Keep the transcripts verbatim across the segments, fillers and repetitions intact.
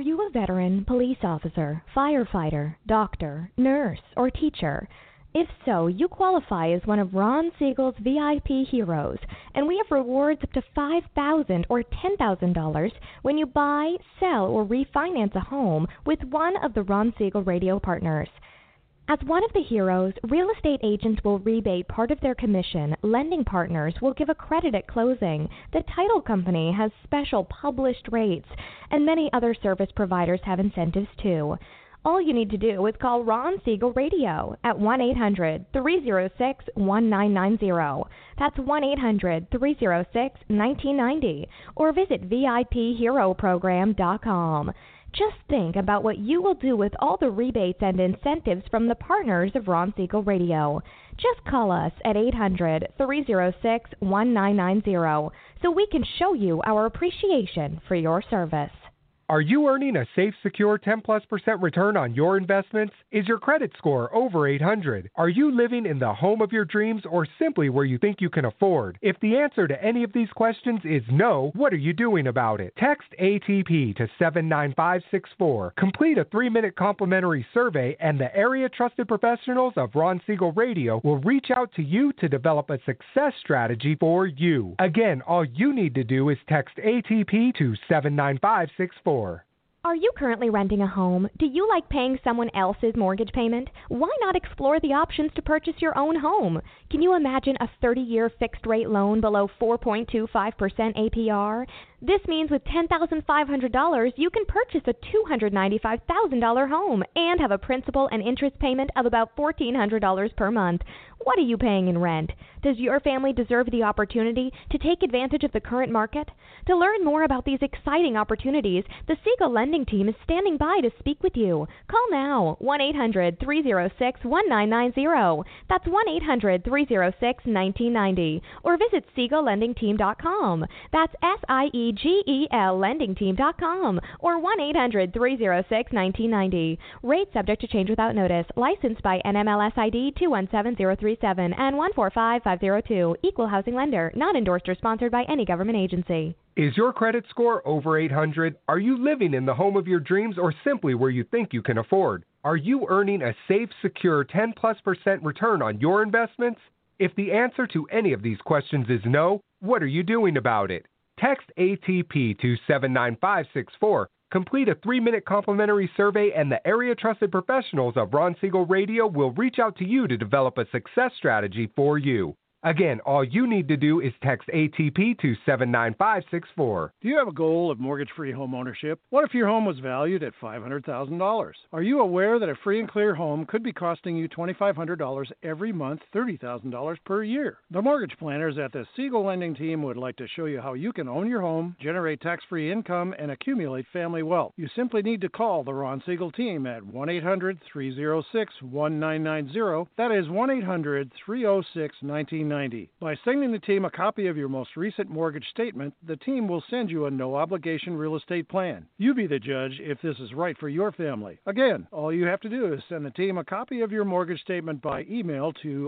you a veteran, police officer, firefighter, doctor, nurse, or teacher? If so, you qualify as one of Ron Siegel's V I P heroes, and we have rewards up to five thousand dollars or ten thousand dollars when you buy, sell, or refinance a home with one of the Ron Siegel radio partners. As one of the heroes, real estate agents will rebate part of their commission, lending partners will give a credit at closing, the title company has special published rates, and many other service providers have incentives too. All you need to do is call Ron Siegel Radio at one eight hundred, three oh six, one nine nine oh. That's one eight hundred, three oh six, one nine nine oh, or visit V I P hero program dot com. Just think about what you will do with all the rebates and incentives from the partners of Ron Siegel Radio. Just call us at eight hundred, three oh six, one nine nine oh so we can show you our appreciation for your service. Are you earning a safe, secure ten plus percent return on your investments? Is your credit score over eight hundred? Are you living in the home of your dreams or simply where you think you can afford? If the answer to any of these questions is no, what are you doing about it? Text A T P to seven nine five six four. Complete a three-minute complimentary survey and the area trusted professionals of Ron Siegel Radio will reach out to you to develop a success strategy for you. Again, all you need to do is text A T P to seven nine five six four. Are you currently renting a home? Do you like paying someone else's mortgage payment? Why not explore the options to purchase your own home? Can you imagine a thirty-year fixed-rate loan below four point two five percent A P R? This means with ten thousand five hundred dollars, you can purchase a two hundred ninety-five thousand dollars home and have a principal and interest payment of about one thousand four hundred dollars per month. What are you paying in rent? Does your family deserve the opportunity to take advantage of the current market? To learn more about these exciting opportunities, the Siegel Lending Team is standing by to speak with you. Call now, one eight hundred, three oh six, one nine nine oh. That's one eight hundred, three oh six, one nine nine oh. Or visit Siegel Lending Team dot com. That's S I E G E L Lending Team dot com or one eight hundred, three oh six, one nine nine oh. Rate subject to change without notice. Licensed by N M L S I D two one seven zero three seven and one four five five zero two. Equal housing lender. Not endorsed or sponsored by any government agency. Is your credit score over eight hundred? Are you living in the home of your dreams or simply where you think you can afford? Are you earning a safe, secure ten plus percent return on your investments? If the answer to any of these questions is no, what are you doing about it? Text A T P to seven nine five six four. Complete a three-minute complimentary survey and the area trusted professionals of Ron Siegel Radio will reach out to you to develop a success strategy for you. Again, all you need to do is text A T P to seven nine five six four. Do you have a goal of mortgage-free home ownership? What if your home was valued at five hundred thousand dollars? Are you aware that a free and clear home could be costing you two thousand five hundred dollars every month, thirty thousand dollars per year? The mortgage planners at the Siegel Lending Team would like to show you how you can own your home, generate tax-free income, and accumulate family wealth. You simply need to call the Ron Siegel Team at one eight hundred, three oh six, one nine nine oh. That is one eight hundred, three oh six, one nine nine oh. By sending the team a copy of your most recent mortgage statement, the team will send you a no-obligation real estate plan. You be the judge if this is right for your family. Again, all you have to do is send the team a copy of your mortgage statement by email to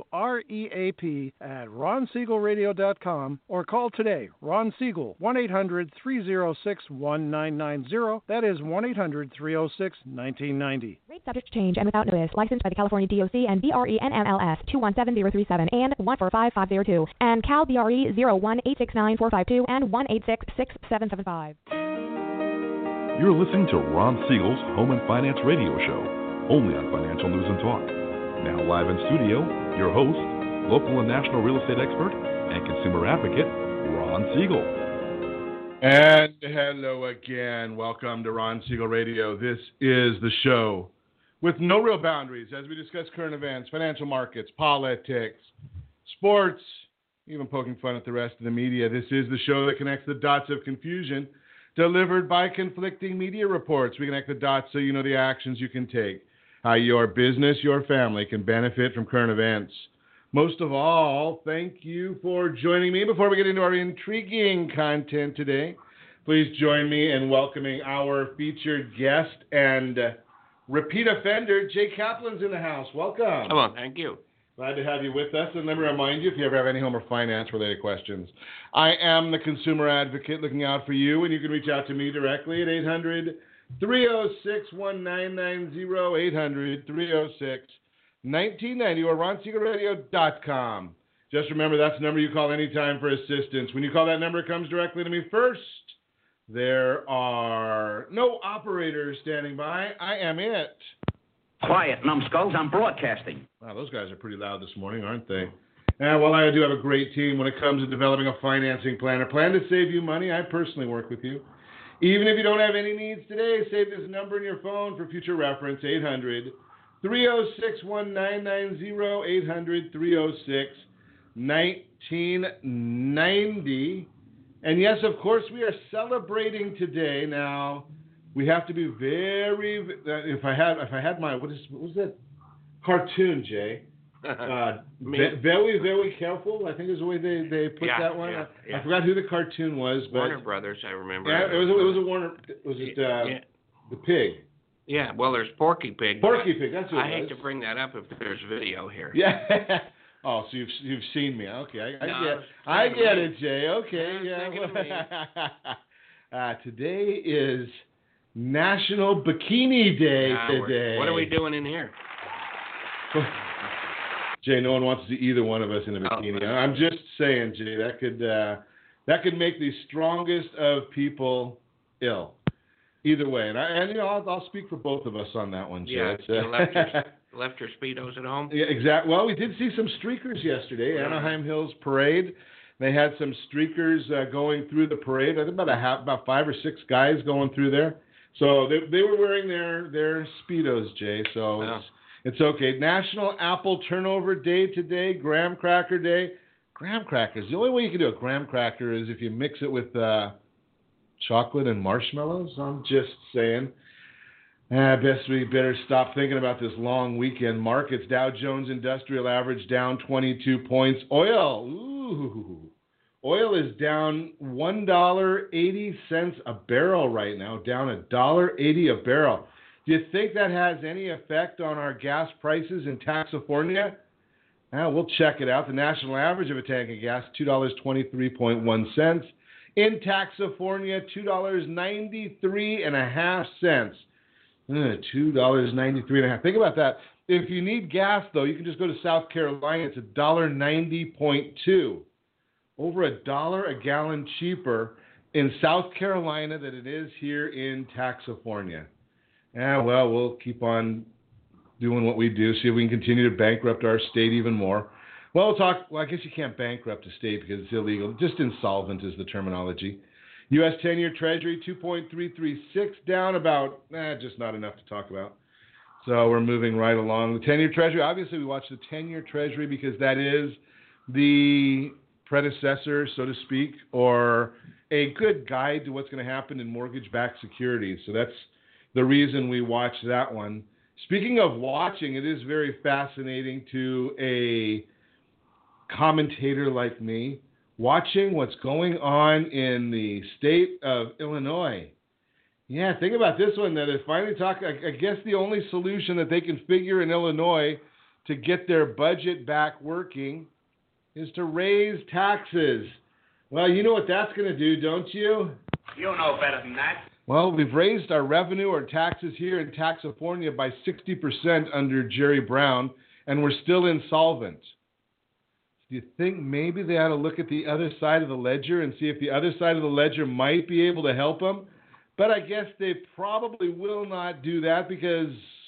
reap at ron siegel radio dot com or call today, Ron Siegel, one eight hundred, three oh six, one nine nine oh. That is one eight hundred, three oh six, one nine nine oh. Rate subject to change and without notice. Licensed by the California D O C and B R E N M L S two one seven zero three seven and one four five five zero two and Cal B R E zero one eight six nine four five two and one eight six six seven seven five. You're listening to Ron Siegel's Home and Finance Radio Show, only on Financial News and Talk. Now live in studio, your host, local and national real estate expert and consumer advocate, Ron Siegel. And hello again. Welcome to Ron Siegel Radio. This is the show with no real boundaries as we discuss current events, financial markets, politics, sports, even poking fun at the rest of the media. This is the show that connects the dots of confusion delivered by conflicting media reports. We connect the dots so you know the actions you can take, how your business, your family can benefit from current events. Most of all, thank you for joining me. Before we get into our intriguing content today, please join me in welcoming our featured guest and uh, repeat offender, Jay Kaplan's in the house. Welcome. Hello, thank you. Glad to have you with us. And let me remind you, if you ever have any home or finance-related questions, I am the consumer advocate looking out for you, and you can reach out to me directly at eight hundred, three oh six, one nine nine oh, eight hundred, three oh six, nineteen ninety, or ron siegel radio dot com. Just remember, that's the number you call anytime for assistance. When you call that number, it comes directly to me first. There are no operators standing by. I am it. Quiet, numbskulls. I'm broadcasting. Wow, those guys are pretty loud this morning, aren't they? And while I do have a great team when it comes to developing a financing plan, a plan to save you money, I personally work with you. Even if you don't have any needs today, save this number in your phone for future reference, eight hundred, three oh six, one nine nine oh, eight hundred, three oh six, nineteen ninety. And yes, of course, we are celebrating today. Now, we have to be very, if I had, if I had my, what is, what was that cartoon, Jay? Uh, ve- very, very careful, I think is the way they, they put yeah, that one. Yeah, yeah. I forgot who the cartoon was. But Warner Brothers, I remember. Yeah, it was, it was a Warner, was it uh, yeah. the pig? Yeah, well, there's Porky Pig. Porky Pig, that's what I it was. hate to bring that up if there's video here. Yeah. Oh, so you've you've seen me. Okay, I, I no, get I get me. it, Jay. Okay, yeah. uh, today is National Bikini Day Nah, today. What are we doing in here? Jay, no one wants to see either one of us in a bikini. Oh, I'm just saying, Jay, that could uh, that could make the strongest of people ill. Either way, and, I, and you know, I'll, I'll speak for both of us on that one, Jay. Yeah, uh, you left your, left your Speedos at home? Yeah, exactly. Well, we did see some streakers yesterday. Yeah. Anaheim Hills Parade. They had some streakers uh, going through the parade. I think about a half, about five or six guys going through there. So they they were wearing their their Speedos, Jay. So Yeah. it's, it's okay. National Apple Turnover Day today. Graham Cracker Day. Graham crackers. The only way you can do a graham cracker is if you mix it with uh, chocolate and marshmallows. I'm just saying. I guess we better stop thinking about this long weekend. Markets, Dow Jones Industrial Average down twenty-two points. Oil, ooh, oil is down one dollar and eighty cents a barrel right now, down one dollar and eighty cents a barrel. Do you think that has any effect on our gas prices in Taxifornia? Well, we'll check it out. The national average of a tank of gas, two dollars and twenty-three cents. In Taxifornia, two dollars and ninety-three cents. Uh, two dollars and ninety-three cents. Think about that. If you need gas, though, you can just go to South Carolina. It's one dollar and ninety cents. Over a dollar a gallon cheaper in South Carolina than it is here in Taxifornia. Yeah, well, we'll keep on doing what we do, see if we can continue to bankrupt our state even more. Well, we'll talk. Well, I guess you can't bankrupt a state because it's illegal. Just insolvent is the terminology. U S ten-year Treasury, two point three three six, down about, eh, just not enough to talk about. So we're moving right along. The ten-year Treasury, obviously we watch the ten-year Treasury because that is the predecessor, so to speak, or a good guide to what's going to happen in mortgage-backed securities. So that's the reason we watch that one. Speaking of watching, it is very fascinating to a commentator like me, watching what's going on in the state of Illinois. Yeah, think about this one. That they finally talk. I, I guess the only solution that they can figure in Illinois to get their budget back working is to raise taxes. Well, you know what that's going to do, don't you? You know better than that. Well, we've raised our revenue or taxes here in Taxifornia by sixty percent under Jerry Brown, and we're still insolvent. Do you think maybe they ought to look at the other side of the ledger and see if the other side of the ledger might be able to help them? But I guess they probably will not do that because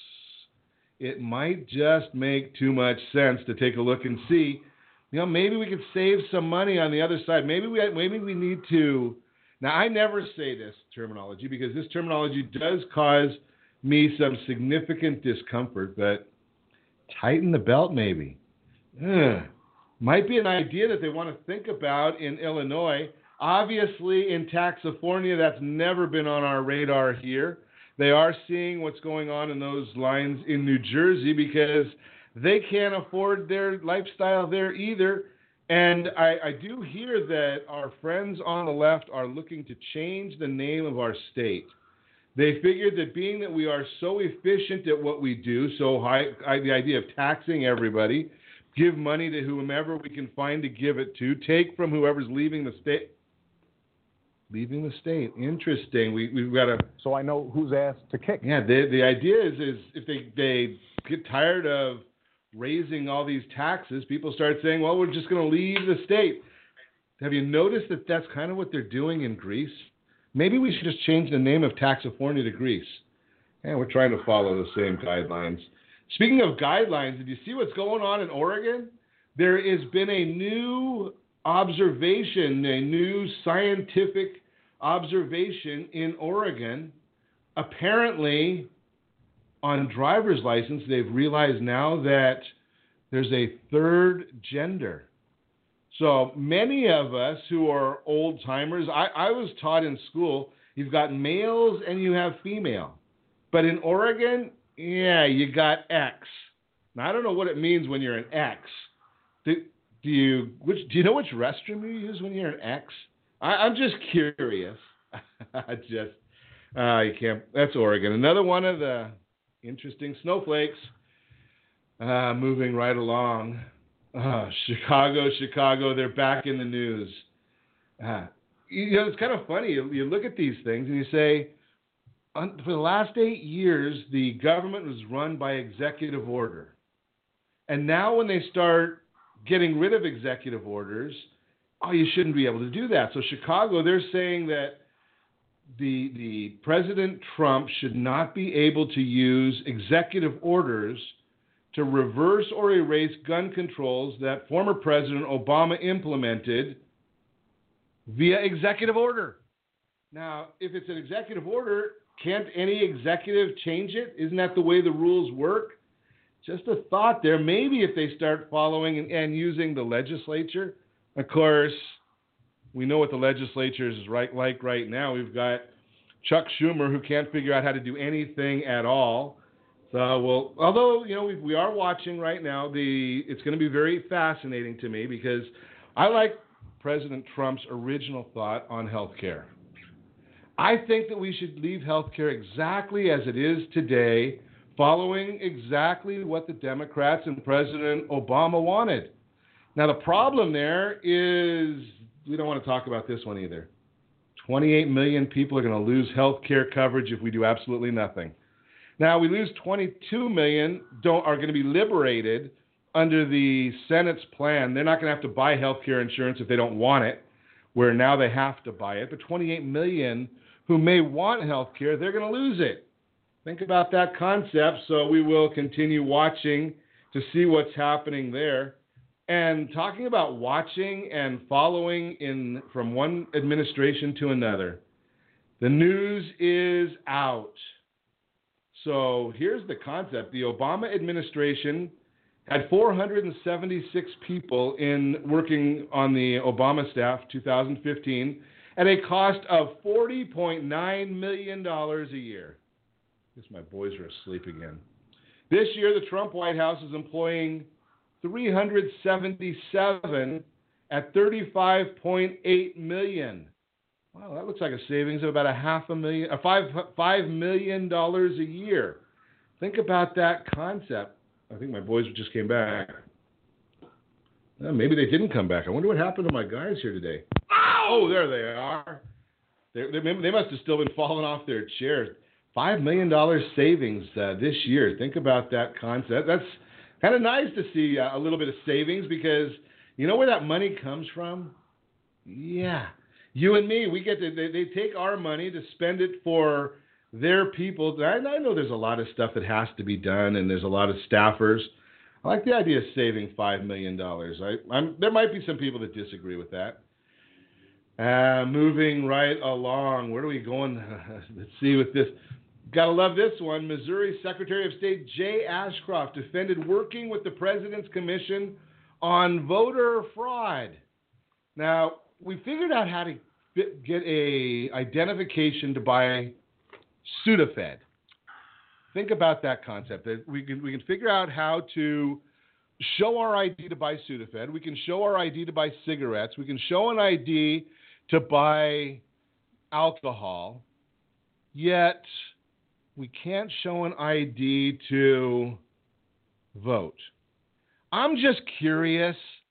it might just make too much sense to take a look and see, you know, maybe we could save some money on the other side. Maybe we maybe we need to. Now, I never say this terminology because this terminology does cause me some significant discomfort, but tighten the belt maybe. Ugh. Might be an idea that they want to think about in Illinois. Obviously, in Taxifornia, that's never been on our radar here. They are seeing what's going on in those lines in New Jersey because they can't afford their lifestyle there either. And I, I do hear that our friends on the left are looking to change the name of our state. They figured that being that we are so efficient at what we do, so high, I, the idea of taxing everybody, give money to whomever we can find to give it to, take from whoever's leaving the state. Leaving the state. Interesting. We, we've got to... So I know whose ass to kick. Yeah, the, the idea is, is if they, they get tired of raising all these taxes, people start saying, well, we're just going to leave the state. Have you noticed that that's kind of what they're doing in Greece? Maybe we should just change the name of Taxifornia to Greece. And we're trying to follow the same guidelines. Speaking of guidelines, did you see what's going on in Oregon? There has been a new observation, a new scientific observation in Oregon. Apparently, on driver's license, they've realized now that there's a third gender. So many of us who are old timers, I, I was taught in school, you've got males and you have female. But in Oregon, yeah, you got X. Now, I don't know what it means when you're an X. Do, do you which do you know which restroom you use when you're an X? I, I'm just curious. I just uh, you can't. That's Oregon. Another one of the interesting snowflakes. Uh, moving right along. Uh, Chicago, Chicago. They're back in the news. Uh, you know, it's kind of funny. You, you look at these things and you say, for the last eight years, the government was run by executive order. And now when they start getting rid of executive orders, oh, you shouldn't be able to do that. So Chicago, they're saying that the, the President Trump should not be able to use executive orders to reverse or erase gun controls that former President Obama implemented via executive order. Now, if it's an executive order, can't any executive change it? Isn't that the way the rules work? Just a thought there. Maybe if they start following and, and using the legislature. Of course, we know what the legislature is right, like right now. We've got Chuck Schumer, who can't figure out how to do anything at all. So, well, although, you know, we, we are watching right now, the it's going to be very fascinating to me because I like President Trump's original thought on health care. I think that we should leave health care exactly as it is today, following exactly what the Democrats and President Obama wanted. Now, the problem there is, we don't want to talk about this one either. twenty-eight million people are going to lose health care coverage if we do absolutely nothing. Now, we lose twenty-two million don't, are going to be liberated under the Senate's plan. They're not going to have to buy health care insurance if they don't want it, where now they have to buy it. But twenty-eight million who may want health care, they're going to lose it. Think about that concept. So we will continue watching to see what's happening there. And talking about watching and following in from one administration to another, the news is out. So here's the concept. The Obama administration had four hundred seventy-six people in working on the Obama staff, two thousand fifteen, at a cost of forty point nine million dollars a year. I guess my boys are asleep again. This year, the Trump White House is employing three hundred seventy-seven at thirty-five point eight million dollars. Wow, that looks like a savings of about a half a million, a five five million dollars a year. Think about that concept. I think my boys just came back. Well, maybe they didn't come back. I wonder what happened to my guys here today. Oh, there they are. They're, they they must have still been falling off their chairs. Five million dollars savings uh, this year. Think about that concept. That's kind of nice to see uh, a little bit of savings because you know where that money comes from? Yeah. You and me, we get to, they, they take our money to spend it for their people. I, I know there's a lot of stuff that has to be done, and there's a lot of staffers. I like the idea of saving five million dollars. I, I'm, there might be some people that disagree with that. Uh, moving right along. Where are we going? Let's see with this. Gotta love this one. Missouri Secretary of State Jay Ashcroft defended working with the President's Commission on voter fraud. Now, we figured out how to get a identification to buy Sudafed. Think about that concept. We can we can figure out how to show our I D to buy Sudafed. We can show our I D to buy cigarettes. We can show an I D to buy alcohol. Yet we can't show an I D to vote. I'm just curious.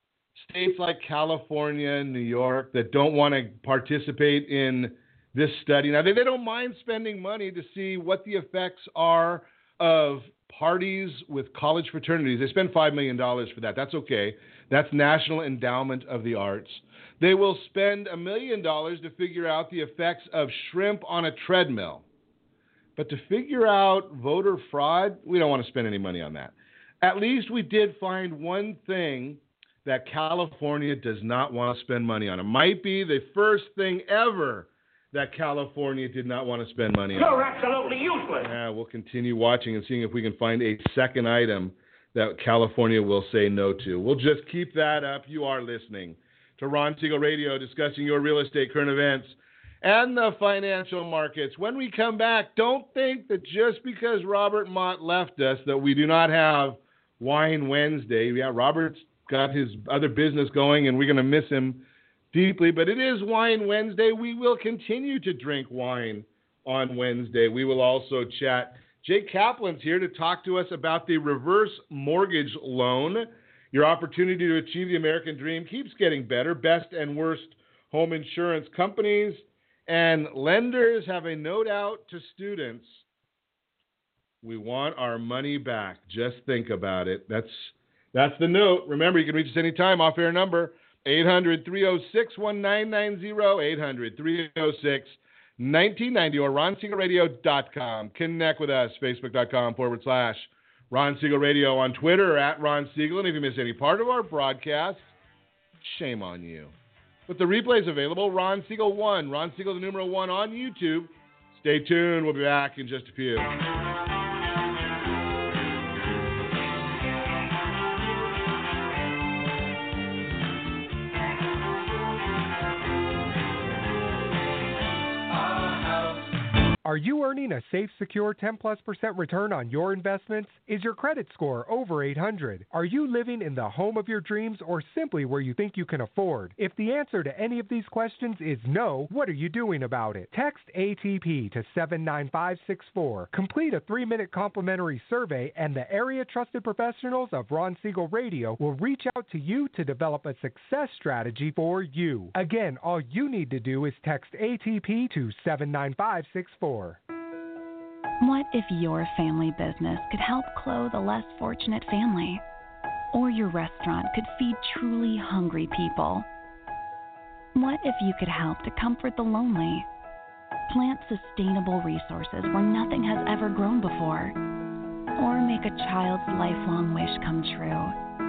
states like California and New York that don't want to participate in this study. Now, they, they don't mind spending money to see what the effects are of parties with college fraternities. They spend five million dollars for that. That's okay. That's National Endowment of the Arts. They will spend a million dollars to figure out the effects of shrimp on a treadmill. But to figure out voter fraud, we don't want to spend any money on that. At least we did find one thing that California does not want to spend money on. It might be the first thing ever that California did not want to spend money on. You're absolutely useless. Yeah, we'll continue watching and seeing if we can find a second item that California will say no to. We'll just keep that up. You are listening to Ron Siegel Radio, discussing your real estate, current events, and the financial markets. When we come back, don't think that just because Robert Mott left us that we do not have Wine Wednesday. Yeah, Robert's got his other business going, and we're going to miss him deeply, but it is Wine Wednesday. We will continue to drink wine on Wednesday. We will also chat. Jake Kaplan's here to talk to us about the reverse mortgage loan. Your opportunity to achieve the American dream keeps getting better. Best and worst home insurance companies and lenders have a note out to students. We want our money back. Just think about it. That's that's the note. Remember, you can reach us anytime. Off-air number, eight hundred, three oh six, one nine nine zero, eight hundred, three oh six, one nine nine zero, or ron siegel radio dot com. Connect with us, facebook.com forward slash Ron Siegel Radio, on Twitter at Ron Siegel. And if you miss any part of our broadcast, shame on you. With the replays available, Ron Siegel one, Ron Siegel the numeral one on YouTube. Stay tuned. We'll be back in just a few. Are you earning a safe, secure ten plus percent return on your investments? Is your credit score over eight hundred? Are you living in the home of your dreams or simply where you think you can afford? If the answer to any of these questions is no, what are you doing about it? Text A T P to seven nine five six four. Complete a three-minute complimentary survey and the area trusted professionals of Ron Siegel Radio will reach out to you to develop a success strategy for you. Again, all you need to do is text A T P to seven nine five six four. What if your family business could help clothe a less fortunate family? Or your restaurant could feed truly hungry people? What if you could help to comfort the lonely? Plant sustainable resources where nothing has ever grown before? Or make a child's lifelong wish come true?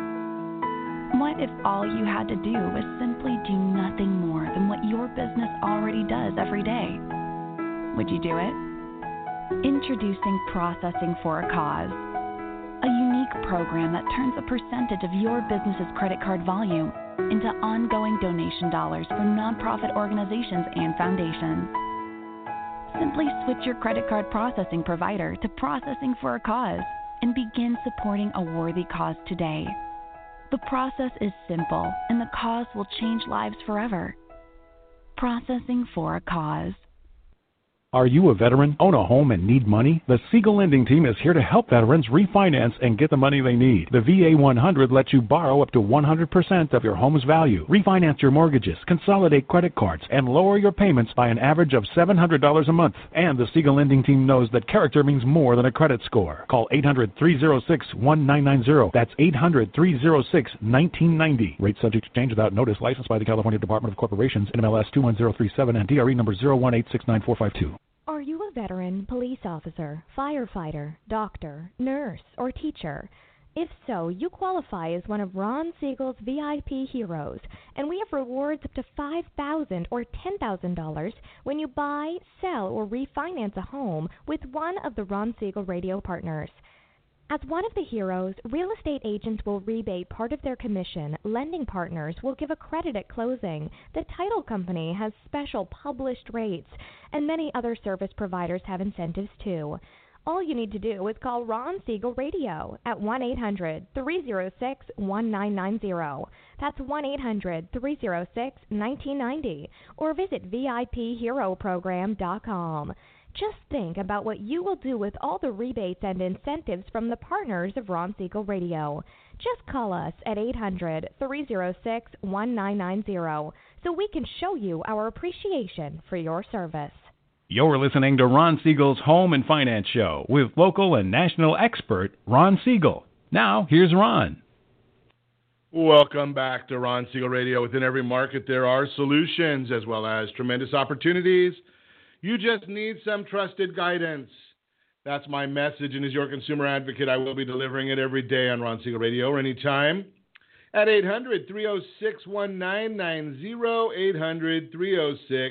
What if all you had to do was simply do nothing more than what your business already does every day? Would you do it? Introducing Processing for a Cause, a unique program that turns a percentage of your business's credit card volume into ongoing donation dollars for nonprofit organizations and foundations. Simply switch your credit card processing provider to Processing for a Cause and begin supporting a worthy cause today. The process is simple, and the cause will change lives forever. Processing for a Cause. Are you a veteran, own a home, and need money? The Siegel Lending Team is here to help veterans refinance and get the money they need. The V A one hundred lets you borrow up to one hundred percent of your home's value, refinance your mortgages, consolidate credit cards, and lower your payments by an average of seven hundred dollars a month. And the Siegel Lending Team knows that character means more than a credit score. Call eight hundred, three oh six, one nine nine zero. That's eight hundred, three oh six, one nine nine zero. Rate subject to change without notice. Licensed by the California Department of Corporations, N M L S two one zero three seven, and D R E number zero one eight six nine four five two. Are you a veteran, police officer, firefighter, doctor, nurse, or teacher? If so, you qualify as one of Ron Siegel's V I P heroes, and we have rewards up to five thousand dollars or ten thousand dollars when you buy, sell, or refinance a home with one of the Ron Siegel Radio partners. As one of the heroes, real estate agents will rebate part of their commission, lending partners will give a credit at closing, the title company has special published rates, and many other service providers have incentives too. All you need to do is call Ron Siegel Radio at one eight hundred, three oh six, one nine nine zero. That's one eight hundred, three oh six, one nine nine zero, or visit V I P hero program dot com. Just think about what you will do with all the rebates and incentives from the partners of Ron Siegel Radio. Just call us at eight hundred, three oh six, one nine nine zero so we can show you our appreciation for your service. You're listening to Ron Siegel's Home and Finance Show with local and national expert Ron Siegel. Now, here's Ron. Welcome back to Ron Siegel Radio. Within every market, there are solutions as well as tremendous opportunities. You just need some trusted guidance. That's my message, and as your consumer advocate, I will be delivering it every day on Ron Siegel Radio or anytime at eight hundred, three oh six, one nine nine zero, eight hundred, three oh six,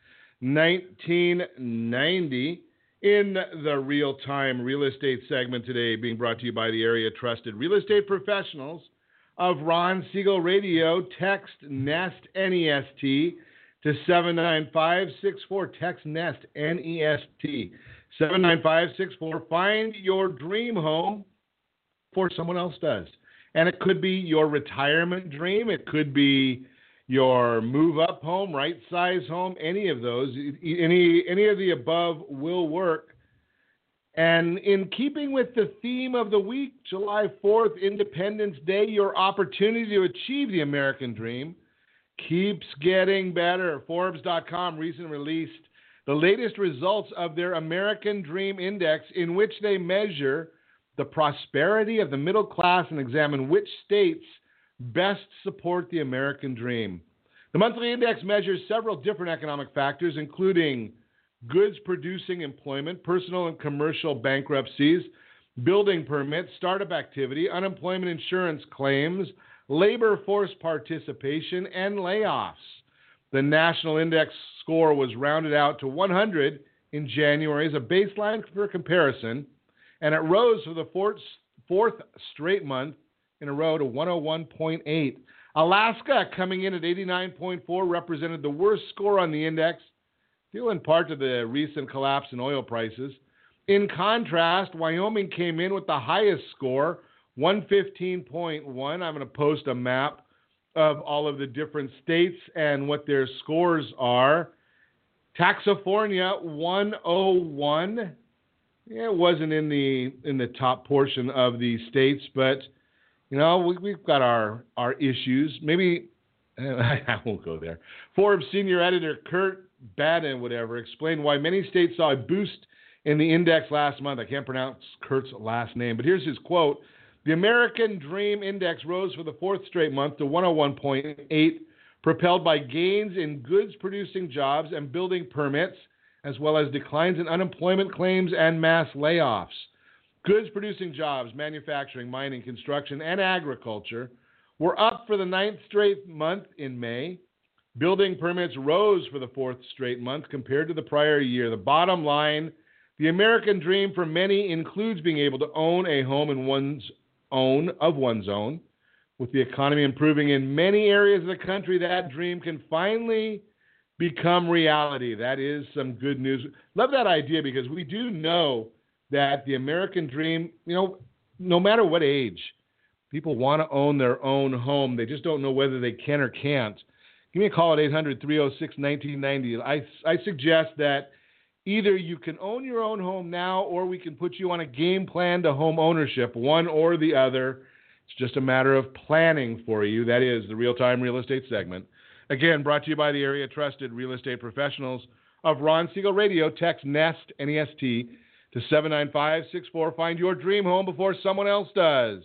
nineteen ninety. In the real-time real estate segment today, being brought to you by the area trusted real estate professionals of Ron Siegel Radio. Text NEST, N E S T, to seven nine five six four. Text NEST, N E S T, seven nine five six four. Find your dream home before someone else does. And it could be your retirement dream. It could be your move-up home, right-size home, any of those. Any, any of the above will work. And in keeping with the theme of the week, July fourth, Independence Day, your opportunity to achieve the American dream keeps getting better. Forbes dot com recently released the latest results of their American Dream Index, in which they measure the prosperity of the middle class and examine which states best support the American dream. The monthly index measures several different economic factors, including goods-producing employment, personal and commercial bankruptcies, building permits, startup activity, unemployment insurance claims, labor force participation, and layoffs. The national index score was rounded out to one hundred in January as a baseline for comparison, and it rose for the fourth, fourth straight month in a row to one oh one point eight. Alaska, coming in at eighty-nine point four, represented the worst score on the index, due in part to the recent collapse in oil prices. In contrast, Wyoming came in with the highest score, one fifteen point one. I'm going to post a map of all of the different states and what their scores are. Taxifornia, one oh one. Yeah, it wasn't in the in the top portion of the states, but you know, we, we've got our, our issues. Maybe, I won't go there. Forbes senior editor Kurt Baden, whatever, explained why many states saw a boost in the index last month. I can't pronounce Kurt's last name, but here's his quote. The American Dream Index rose for the fourth straight month to one oh one point eight, propelled by gains in goods-producing jobs and building permits, as well as declines in unemployment claims and mass layoffs. Goods-producing jobs, manufacturing, mining, construction, and agriculture were up for the ninth straight month in May. Building permits rose for the fourth straight month compared to the prior year. The bottom line, the American dream for many includes being able to own a home in one's own, of one's own. With the economy improving in many areas of the country, that dream can finally become reality. That is some good news. Love that idea, because we do know that the American dream, you know, no matter what age, people want to own their own home. They just don't know whether they can or can't. Give me a call at eight hundred, three oh six, nineteen ninety. I, I suggest that either you can own your own home now, or we can put you on a game plan to home ownership, one or the other. It's just a matter of planning for you. That is the Real-Time Real Estate segment. Again, brought to you by the area trusted real estate professionals of Ron Siegel Radio. Text NEST, N E S T, to seven nine five six four. Find your dream home before someone else does.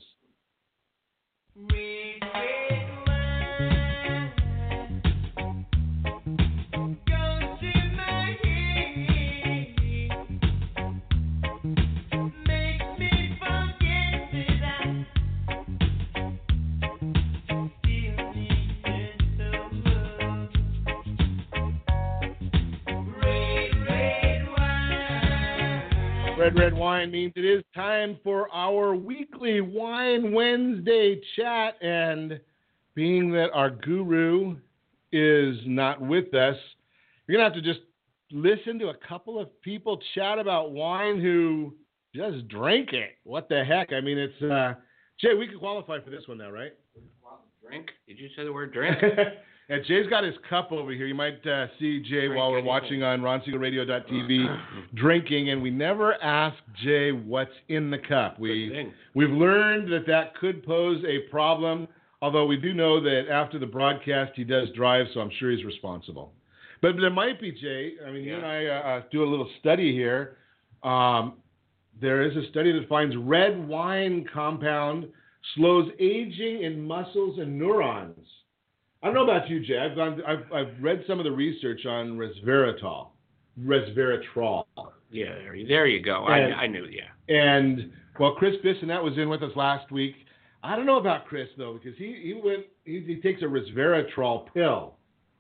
Red Red Wine means it is time for our weekly Wine Wednesday chat. And being that our guru is not with us, you're going to have to just listen to a couple of people chat about wine who just drink it. What the heck? I mean, it's, uh, Jay, we could qualify for this one now, right? Drink? Did you say the word drink? And Jay's got his cup over here. You might uh, see Jay Drink while we're anything. watching on ron siegel radio dot t v drinking, and we never ask Jay what's in the cup. We, we've learned that that could pose a problem, although we do know that after the broadcast he does drive, so I'm sure he's responsible. But there might be, Jay, I mean, Yeah. you and I uh, do a little study here. Um, there is a study that finds red wine compound slows aging in muscles and neurons. I don't know about you, Jay. I've gone. I've, I've read some of the research on resveratrol. Resveratrol. Yeah, there, there you go. And, I, I knew, yeah. And well, Chris Bissonette was in with us last week. I don't know about Chris though, because he he went he, he takes a resveratrol pill,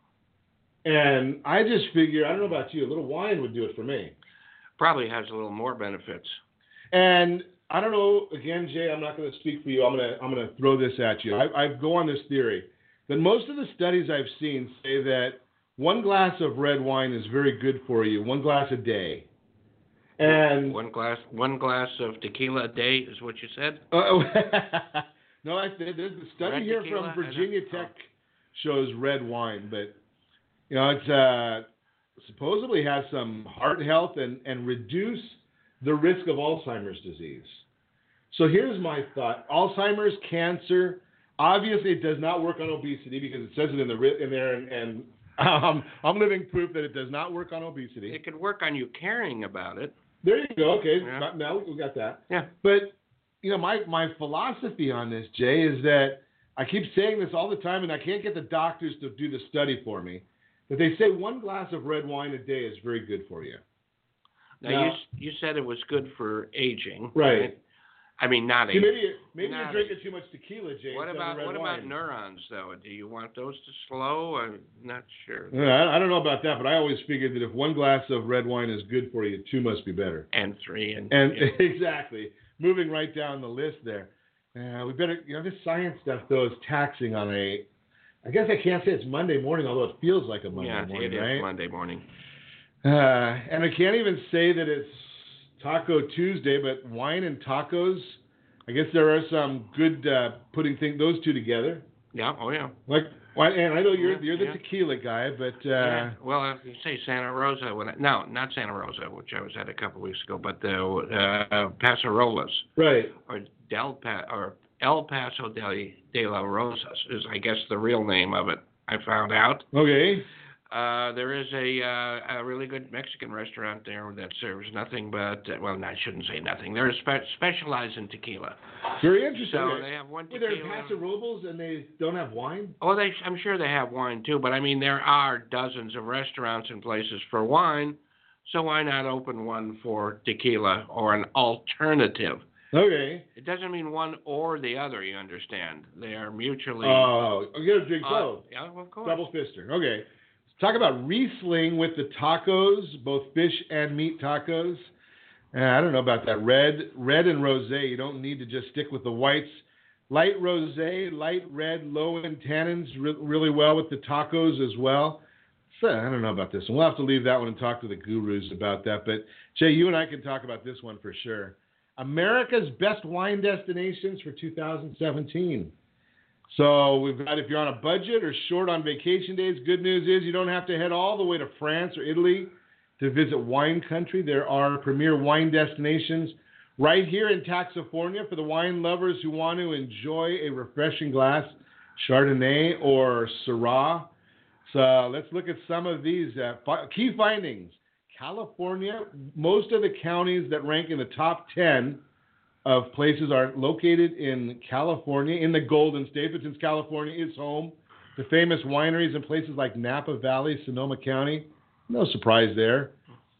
and I just figure I don't know about you. A little wine would do it for me. Probably has a little more benefits. And I don't know. Again, Jay, I'm not going to speak for you. I'm going to I'm going to throw this at you. I, I go on this theory that most of the studies I've seen say that one glass of red wine is very good for you, one glass a day. And one glass, one glass of tequila a day is what you said. Uh, no, I there's a study Red here tequila, from Virginia I Tech shows red wine, but you know it's uh, supposedly has some heart health and and reduce the risk of Alzheimer's disease. So here's my thought: Alzheimer's, cancer. Obviously, it does not work on obesity because it says it in the in there, and, and um, I'm living proof that it does not work on obesity. It could work on you caring about it. There you go. Okay, Yeah. now we got that. Yeah. But you know, my my philosophy on this, Jay, is that I keep saying this all the time, and I can't get the doctors to do the study for me. That they say one glass of red wine a day is very good for you. Now, Now- you you said it was good for aging. Right. I mean, not See, aging. maybe you- maybe Not you're drinking too much tequila, Jay. What instead of about red what wine. about neurons though? Do you want those to slow? I'm not sure. Yeah, I I don't know about that, but I always figured that if one glass of red wine is good for you, two must be better. And three and And yeah. exactly, moving right down the list there. Uh, we better, you know, this science stuff though is taxing on a. I guess I can't say it's Monday morning, although it feels like a Monday yeah, morning, it is right? Monday morning. Uh, and I can't even say that it's Taco Tuesday, but wine and tacos. I guess there are some good uh, putting thing, those two together. Yeah. Oh yeah. Like, why- and I know you're Yeah, you're the yeah. tequila guy, but uh, Yeah. Well, I was going to say Santa Rosa. When I, no, not Santa Rosa, which I was at a couple weeks ago, but the uh, Pasarolas right. or Del pa- or El Paso de, de la Rosas is, I guess, the real name of it. I found out. Okay. Uh, there is a uh, a really good Mexican restaurant there that serves nothing but uh, well, I shouldn't say nothing. They're spe- specialized in tequila. Very interesting. So Okay. they have one Wait, tequila. they're in Paso Robles and they don't have wine? Oh, they, I'm sure they have wine too, but I mean, there are dozens of restaurants and places for wine, so why not open one for tequila or an alternative? Okay. It doesn't mean one or the other, you understand. They are mutually... Oh, you got to drink uh, both. yeah, well, of course. Double fister. Okay. Talk about Riesling with the tacos, both fish and meat tacos. Uh, I don't know about that. Red, red and rosé. You don't need to just stick with the whites. Light rosé, light red, low in tannins, re- really well with the tacos as well. So, I don't know about this one. We'll have to leave that one and talk to the gurus about that. But Jay, you and I can talk about this one for sure. America's best wine destinations for two thousand seventeen. So we've got, if you're on a budget or short on vacation days, good news is you don't have to head all the way to France or Italy to visit wine country. There are premier wine destinations right here in Taxifornia for the wine lovers who want to enjoy a refreshing glass Chardonnay or Syrah. So let's look at some of these uh, fi- key findings. California, most of the counties that rank in the top ten of places are located in California, in the Golden State, but since California is home to famous wineries in places like Napa Valley, Sonoma County, no surprise there.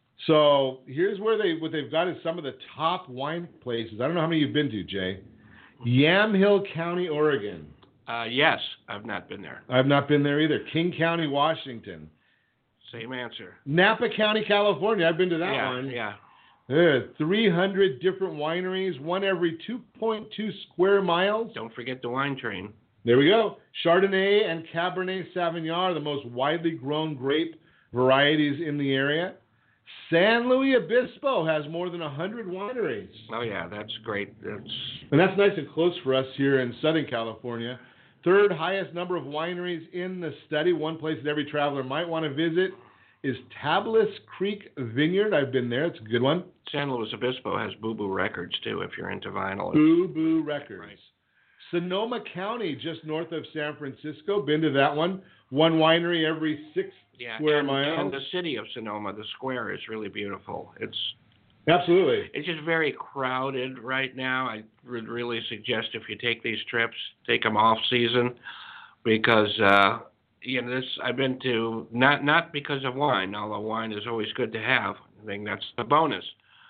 So here's where they what they've got is some of the top wine places. I don't know how many you've been to, Jay. Yamhill County, Oregon. Uh, yes, I've not been there. I've not been there either. King County, Washington. Same answer. Napa County, California. I've been to that yeah, one. Yeah. Uh, three hundred different wineries, one every two point two square miles. Don't forget the wine train. There we go. Chardonnay and Cabernet Sauvignon are the most widely grown grape varieties in the area. San Luis Obispo has more than one hundred wineries. Oh, yeah, that's great. That's And that's nice and close for us here in Southern California. Third highest number of wineries in the study. One place that every traveler might want to visit is Tablas Creek Vineyard. I've been there. It's a good one. San Luis Obispo has Boo Boo Records, too, if you're into vinyl. Boo Boo Records. Right. Sonoma County, just north of San Francisco. Been to that one. One winery every six yeah, square and, miles. And the city of Sonoma, the square, is really beautiful. It's Absolutely. It's just very crowded right now. I would really suggest if you take these trips, take them off season, because uh, you know this. I've been to not not because of wine, although wine is always good to have. I think that's a bonus.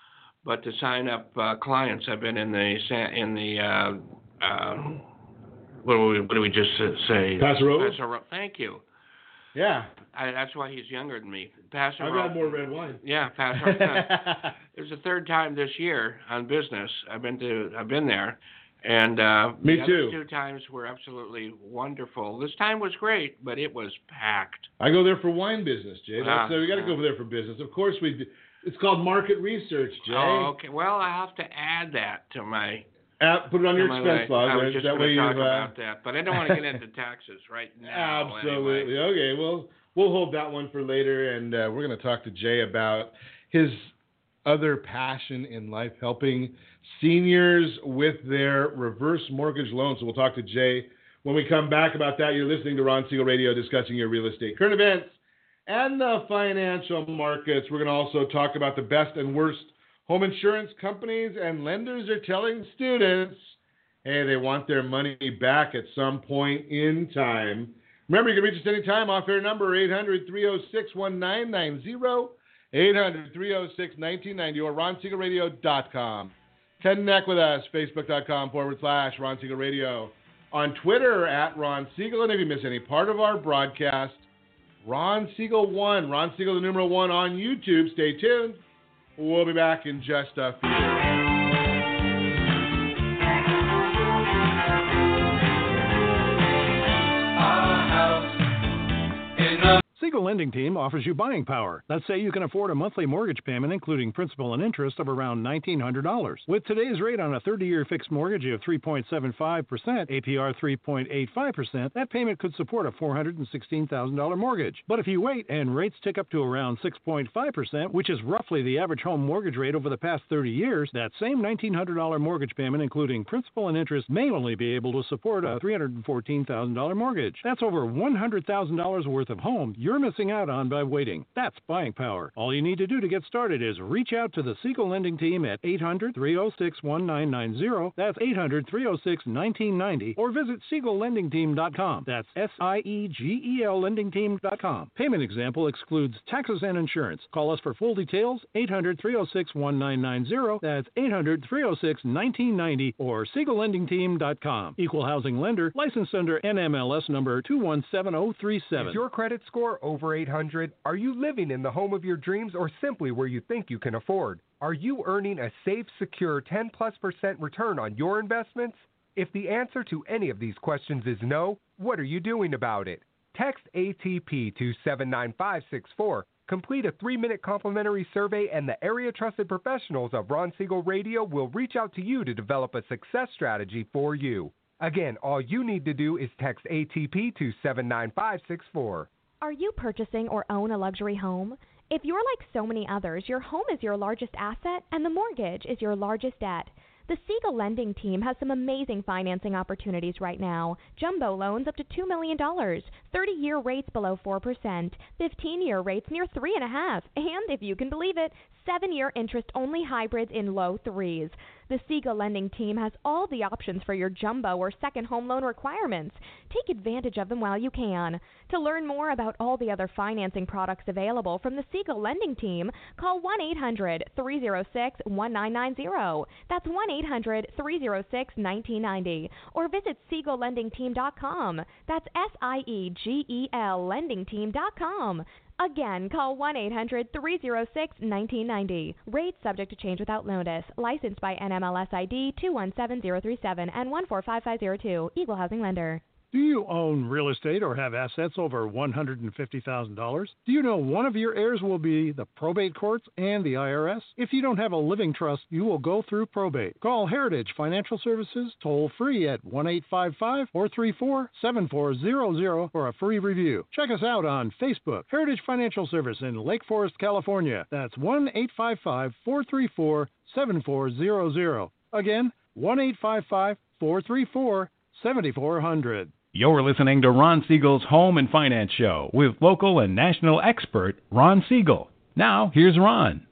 But to sign up uh, clients, I've been in the in the uh, uh, what, do we, what do we just say? Paso Robles. Paso Robles. Thank you. Yeah. I, that's why he's younger than me. Paso I've got more red wine. Yeah, Paso It was the third time this year on business. I've been to. I've been there, and uh, me the too. Other two times were absolutely wonderful. This time was great, but it was packed. I go there for wine business, Jay. That's, Ah, uh, we got to ah. go over there for business. Of course we do. It's called market research, Jay. Oh, okay. Well, I have to add that to my. Uh, put it on your to my expense list. log. I was just that going way to talk you've, uh, about that, but I don't want to get into taxes right now. Absolutely. Anyway. Okay. Well, we'll hold that one for later, and uh, we're going to talk to Jay about his other passion in life, helping seniors with their reverse mortgage loans. So we'll talk to Jay when we come back about that. You're listening to Ron Siegel Radio, discussing your real estate current events and the financial markets. We're going to also talk about the best and worst home insurance companies and lenders are telling students, hey, they want their money back at some point in time. Remember, you can reach us anytime. Off-air number eight hundred, three oh six, one nine nine zero, eight hundred, three oh six, one nine nine zero, or ron siegel radio dot com. Connect with us, facebook.com forward slash Ron Siegel Radio. On Twitter, at Ron Siegel. And if you miss any part of our broadcast, Ron Siegel one, Ron Siegel the numeral one on YouTube. Stay tuned. We'll be back in just a few. Siegel Lending Team offers you buying power. Let's say you can afford a monthly mortgage payment, including principal and interest, of around nineteen hundred dollars. With today's rate on a thirty-year fixed mortgage of three point seven five percent, A P R three point eight five percent, that payment could support a four hundred sixteen thousand dollars mortgage. But if you wait and rates tick up to around six point five percent, which is roughly the average home mortgage rate over the past thirty years, that same nineteen hundred dollars mortgage payment, including principal and interest, may only be able to support a three hundred fourteen thousand dollars mortgage. That's over one hundred thousand dollars worth of home you're missing out on by waiting. That's buying power. All you need to do to get started is reach out to the Siegel Lending Team at eight hundred, three oh six, one nine nine zero. That's eight hundred, three oh six, one nine nine zero. Or visit siegel lending team dot com. That's S I E G E L lending team dot com. Payment example excludes taxes and insurance. Call us for full details, eight hundred, three oh six, one nine nine zero. That's eight hundred, three oh six, one nine nine zero or siegel lending team dot com. Equal housing lender, licensed under N M L S number two one seven zero three seven. Is your credit score over eight hundred? Are you living in the home of your dreams or simply where you think you can afford? Are you earning a safe, secure ten plus percent return on your investments? If the answer to any of these questions is no, what are you doing about it? Text A T P to seven nine five six four. Complete a three-minute complimentary survey, and the area-trusted professionals of Ron Siegel Radio will reach out to you to develop a success strategy for you. Again, all you need to do is text A T P to seven nine five six four. Are you purchasing or own a luxury home? If you're like so many others, your home is your largest asset and the mortgage is your largest debt. The Siegel Lending Team has some amazing financing opportunities right now. Jumbo loans up to two million dollars, thirty-year rates below four percent, fifteen-year rates near three point five percent, and if you can believe it, seven-year interest-only hybrids in low threes. The Siegel Lending Team has all the options for your jumbo or second home loan requirements. Take advantage of them while you can. To learn more about all the other financing products available from the Siegel Lending Team, call one eight hundred, three oh six, one nine nine zero. That's one eight hundred, three oh six, one nine nine zero. Or visit siegel lending team dot com. That's S I E G E L lending team dot com. Again, call one eight hundred, three oh six, one nine nine zero. Rates subject to change without notice. Licensed by N M L S I D two one seven zero three seven and one four five five zero two. Equal housing lender. Do you own real estate or have assets over one hundred fifty thousand dollars? Do you know one of your heirs will be the probate courts and the I R S? If you don't have a living trust, you will go through probate. Call Heritage Financial Services toll free at one eight five five, four three four, seven four zero zero for a free review. Check us out on Facebook, Heritage Financial Service in Lake Forest, California. That's one eight five five, four three four, seven four zero zero. Again, one eight five five, four three four, seven four zero zero. You're listening to Ron Siegel's Home and Finance Show with local and national expert Ron Siegel. Now, here's Ron.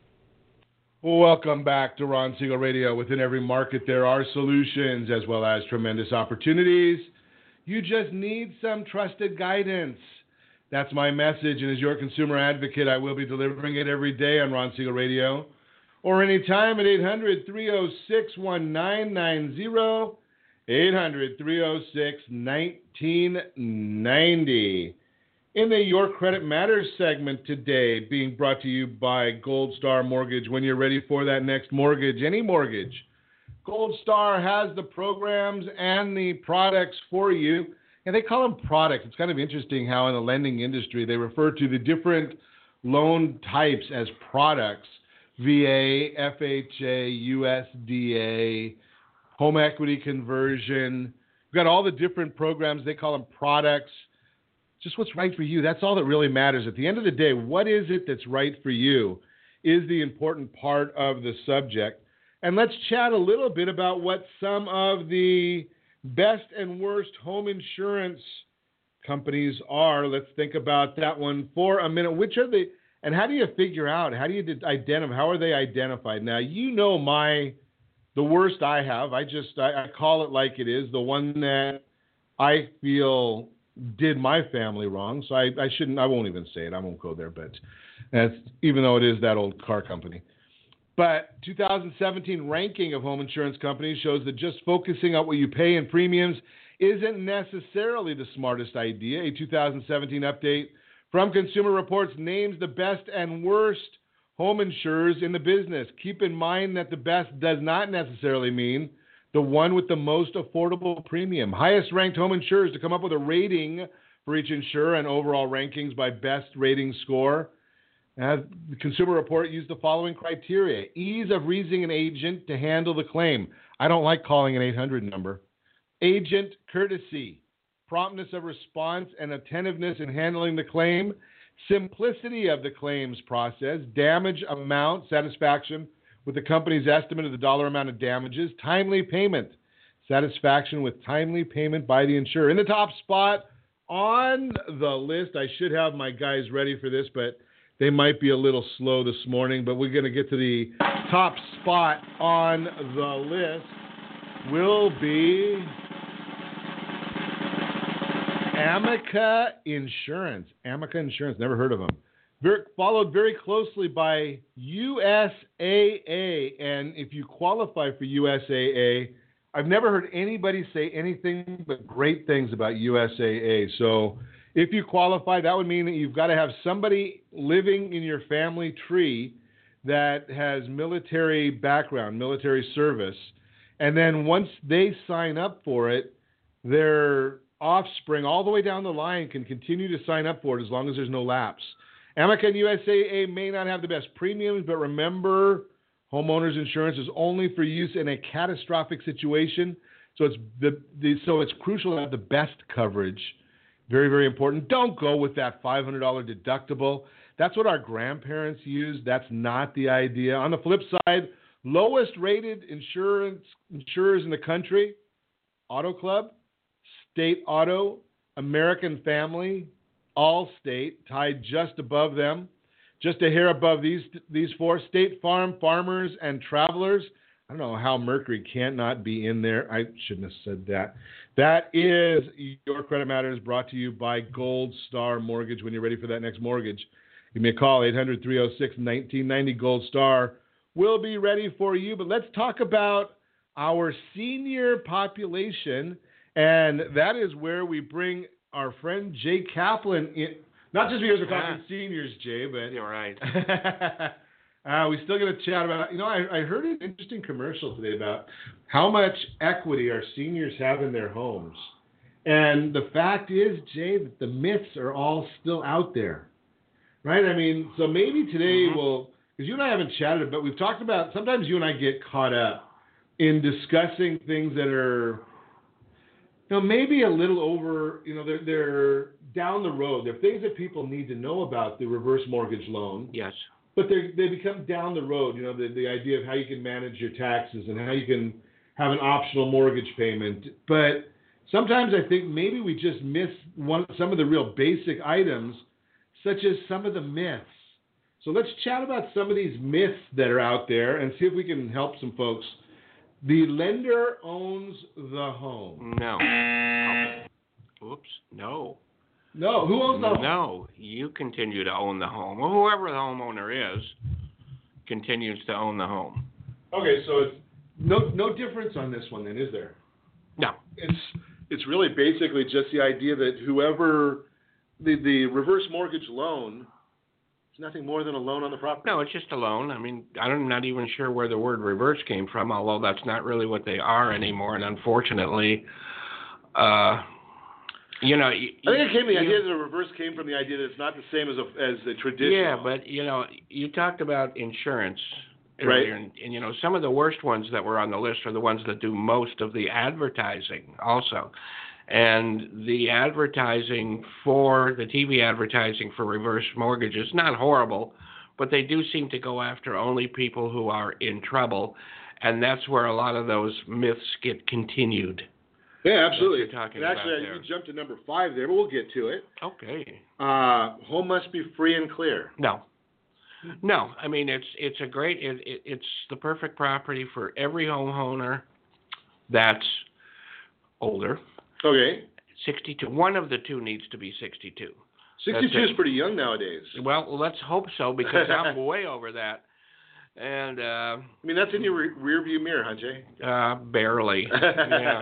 Welcome back to Ron Siegel Radio. Within every market, there are solutions as well as tremendous opportunities. You just need some trusted guidance. That's my message, and as your consumer advocate, I will be delivering it every day on Ron Siegel Radio or anytime at eight hundred, three oh six, one nine nine zero. eight hundred, three oh six, nineteen ninety. In the Your Credit Matters segment today, being brought to you by Gold Star Mortgage. When you're ready for that next mortgage, any mortgage, Gold Star has the programs and the products for you. And they call them products. It's kind of interesting how in the lending industry they refer to the different loan types as products. V A, F H A, U S D A, home equity conversion. We've got all the different programs. They call them products. Just what's right for you. That's all that really matters. At the end of the day, what is it that's right for you is the important part of the subject. And let's chat a little bit about what some of the best and worst home insurance companies are. Let's think about that one for a minute. Which are the, and how do you figure out, how do you identify, how are they identified? Now, you know my... The worst I have, I just, I, I call it like it is, the one that I feel did my family wrong. So I, I shouldn't, I won't even say it. I won't go there, but that's, even though it is that old car company. But two thousand seventeen ranking of home insurance companies shows that just focusing on what you pay in premiums isn't necessarily the smartest idea. A two thousand seventeen update from Consumer Reports names the best and worst home insurers in the business. Keep in mind that the best does not necessarily mean the one with the most affordable premium. Highest ranked home insurers to come up with a rating for each insurer and overall rankings by best rating score. As the Consumer Report used the following criteria: ease of reaching an agent to handle the claim. I don't like calling an eight hundred number. Agent courtesy, promptness of response, and attentiveness in handling the claim. Simplicity of the claims process, damage amount, satisfaction with the company's estimate of the dollar amount of damages, timely payment, satisfaction with timely payment by the insurer. In the top spot on the list, I should have my guys ready for this, but they might be a little slow this morning, but we're going to get to the top spot on the list will be Amica Insurance. Amica Insurance, never heard of them. Very, followed very closely by U S A A. And if you qualify for U S A A, I've never heard anybody say anything but great things about U S A A. So if you qualify, that would mean that you've got to have somebody living in your family tree that has military background, military service. And then once they sign up for it, they're offspring all the way down the line can continue to sign up for it as long as there's no lapse. Amica and U S A A may not have the best premiums, but remember, homeowners insurance is only for use in a catastrophic situation. So it's the, the so it's crucial to have the best coverage. Very, very important. Don't go with that five hundred dollars deductible. That's what our grandparents used. That's not the idea. On the flip side, lowest rated insurance insurers in the country, Auto Club, State Auto, American Family, Allstate, tied just above them. Just a hair above these these four, State Farm, Farmers, and Travelers. I don't know how Mercury can't not be in there. I shouldn't have said that. That is Your Credit Matters, brought to you by Gold Star Mortgage. When you're ready for that next mortgage, give me a call, eight hundred, three oh six, nineteen ninety. Gold Star will be ready for you. But let's talk about our senior population. And that is where we bring our friend Jay Kaplan in. Not just because we're talking yeah. seniors, Jay, but... You're right. uh, we still going to chat about... You know, I, I heard an interesting commercial today about how much equity our seniors have in their homes. And the fact is, Jay, that the myths are all still out there, right? I mean, so maybe today Mm-hmm. we'll, because you and I haven't chatted, but we've talked about, sometimes you and I get caught up in discussing things that are, you know, maybe a little over, you know, they're, they're down the road. They're things that people need to know about the reverse mortgage loan. Yes. But they they become down the road, you know, the, the idea of how you can manage your taxes and how you can have an optional mortgage payment. But sometimes I think maybe we just miss one some of the real basic items, such as some of the myths. So let's chat about some of these myths that are out there and see if we can help some folks. The lender owns the home. No. Oh. Oops. No. No. Who owns the home? No. You continue to own the home. Well, whoever the homeowner is continues to own the home. Okay, so it's no no difference on this one then, is there? No. It's it's really basically just the idea that whoever the the reverse mortgage loan is nothing more than a loan on the property. No, it's just a loan. I mean, I'm not even sure where the word reverse came from, although that's not really what they are anymore. And unfortunately, uh, you know, you, I think it came the you, idea that the reverse came from the idea that it's not the same as a as the traditional. Yeah, but you know, you talked about insurance Right. earlier, and, and you know, some of the worst ones that were on the list are the ones that do most of the advertising, also. And the advertising for the T V advertising for reverse mortgages, not horrible, but they do seem to go after only people who are in trouble, and that's where a lot of those myths get continued. Yeah, absolutely. That's what you're talking and actually, about there. you jumped to number five there, but we'll get to it. Okay. Uh, home must be free and clear. No. No, I mean it's it's a great it, it, it's the perfect property for every homeowner that's older. Okay. sixty-two. One of the two needs to be sixty-two. sixty-two is pretty young nowadays. Well, let's hope so, because I'm way over that. And uh, I mean, that's in your re- rear view mirror, huh, Jay? Uh, barely. Yeah.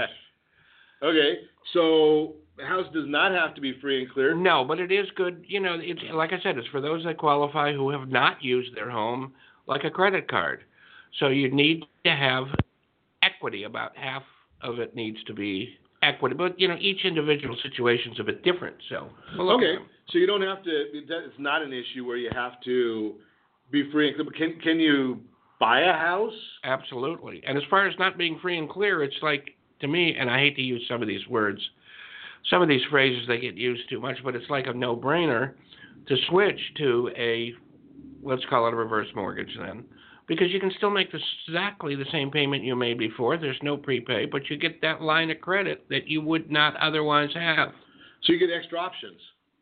Okay, so the house does not have to be free and clear. No, but it is good. You know, it's like I said, it's for those that qualify who have not used their home like a credit card. So you need to have equity. About half of it needs to be equity. But, you know, each individual situation is a bit different. So we'll look Okay, at them. so you don't have to, it's not an issue where you have to be free and clear. But can, can you buy a house? Absolutely. And as far as not being free and clear, it's like, to me, and I hate to use some of these words, some of these phrases, they get used too much, but it's like a no-brainer to switch to a, let's call it a reverse mortgage then, because you can still make this exactly the same payment you made before. There's no prepay, but you get that line of credit that you would not otherwise have. So you get extra options.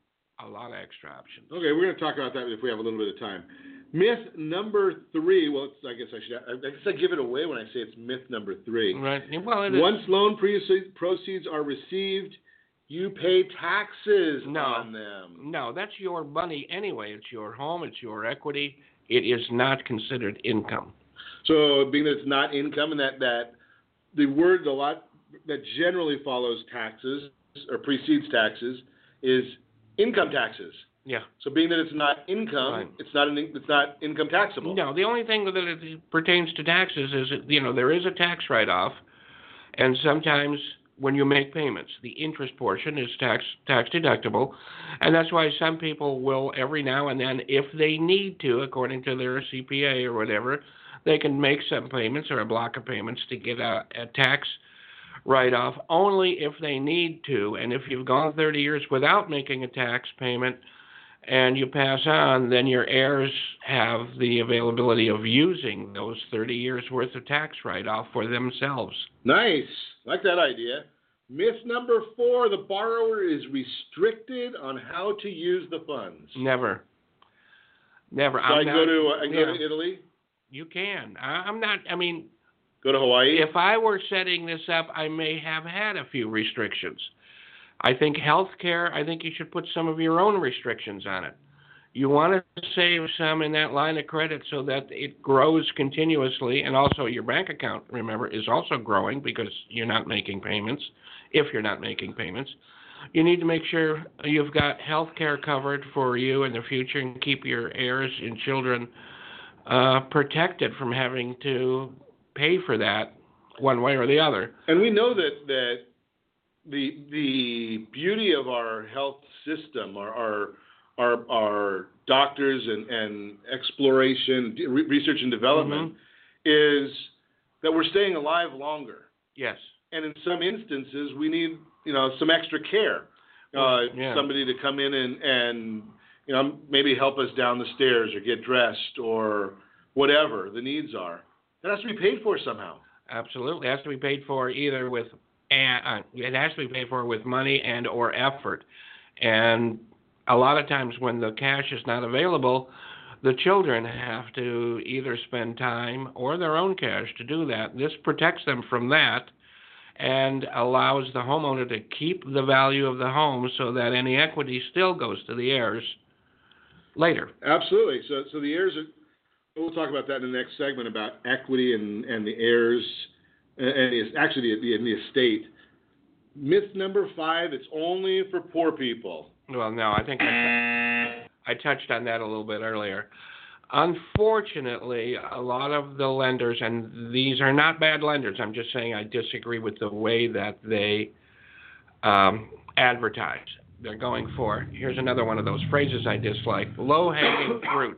A lot of extra options. Okay, we're going to talk about that if we have a little bit of time. Myth number three. Well, it's, I guess I should. I guess I give it away when I say it's myth number three. Right. Well, it Once is. loan proceeds are received, you pay taxes No. on them. No, that's your money anyway. It's your home. It's your equity. It is not considered income. So, being that it's not income, and that that the word a lot that generally follows taxes or precedes taxes is income taxes. Yeah. So, being that it's not income, Right. it's not an it's not income taxable. No, the only thing that it pertains to taxes is that, you know, there is a tax write-off, and sometimes when you make payments, the interest portion is tax tax deductible, and that's why some people will every now and then, if they need to, according to their C P A or whatever, they can make some payments or a block of payments to get a, a tax write-off only if they need to. And if you've gone thirty years without making a tax payment and you pass on, then your heirs have the availability of using those thirty years worth of tax write-off for themselves. Nice. Like that idea. Myth number four, the borrower is restricted on how to use the funds. Never. Never. So I'm I can not, go to, I can yeah, go to Italy? You can. I, I'm not, I mean, Go to Hawaii? if I were setting this up, I may have had a few restrictions. I think health care, I think you should put some of your own restrictions on it. You want to save some in that line of credit so that it grows continuously, and also your bank account, remember, is also growing because you're not making payments, if you're not making payments. You need to make sure you've got health care covered for you in the future and keep your heirs and children uh, protected from having to pay for that one way or the other. And we know that, that the the beauty of our health system, our our our, our doctors and, and exploration, research and development, mm-hmm. is that we're staying alive longer. Yes. And in some instances, we need, you know, some extra care. Uh, yeah. Somebody to come in and, and, you know, maybe help us down the stairs or get dressed or whatever the needs are. That has to be paid for somehow. Absolutely. It has to be paid for either with, uh, it has to be paid for with money and or effort. And a lot of times when the cash is not available, the children have to either spend time or their own cash to do that. This protects them from that and allows the homeowner to keep the value of the home so that any equity still goes to the heirs later. Absolutely. So so the heirs, are, we'll talk about that in the next segment about equity and, and the heirs, and the, actually the, the, the estate. Myth number five, it's only for poor people. Well, no, I think I, I touched on that a little bit earlier. Unfortunately, a lot of the lenders, and these are not bad lenders, I'm just saying I disagree with the way that they um, advertise. They're going for, here's another one of those phrases I dislike, low-hanging fruit.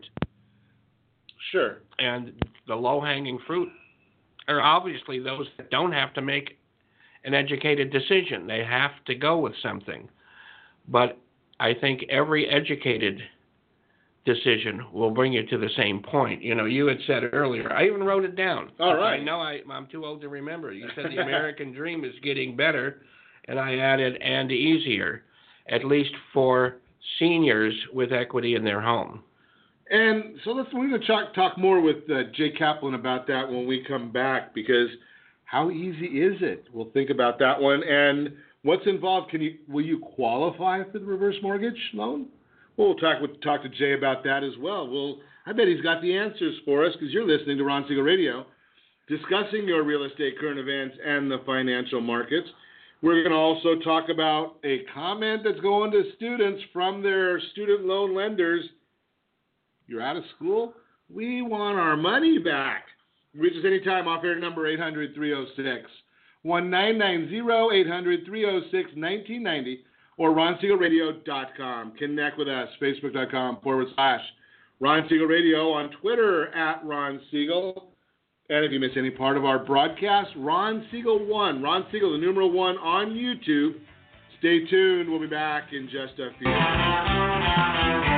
Sure. And the low-hanging fruit are obviously those that don't have to make an educated decision. They have to go with something. But I think every educated decision will bring you to the same point. You know, you had said earlier, I even wrote it down. All right. I know I, I'm too old to remember. You said the American dream is getting better, and I added, and easier, at least for seniors with equity in their home. And so let's, we're going to talk, talk more with uh, Jay Kaplan about that when we come back, because how easy is it? We'll think about that one. And what's involved? Can you will you qualify for the reverse mortgage loan? Well, we'll talk with, talk to Jay about that as well. Well, I bet he's got the answers for us because you're listening to Ron Siegel Radio, discussing your real estate current events and the financial markets. We're going to also talk about a comment that's going to students from their student loan lenders. You're out of school? We want our money back. Reach us anytime off air number eight hundred, three oh six, one nine nine zero, eight hundred, three oh six, nineteen ninety, or ron siegel radio dot com. Connect with us, facebook.com forward slash Ron Siegel Radio, on Twitter at Ron Siegel. And if you miss any part of our broadcast, Ron Siegel one, Ron Siegel, the numeral one on YouTube. Stay tuned. We'll be back in just a few minutes.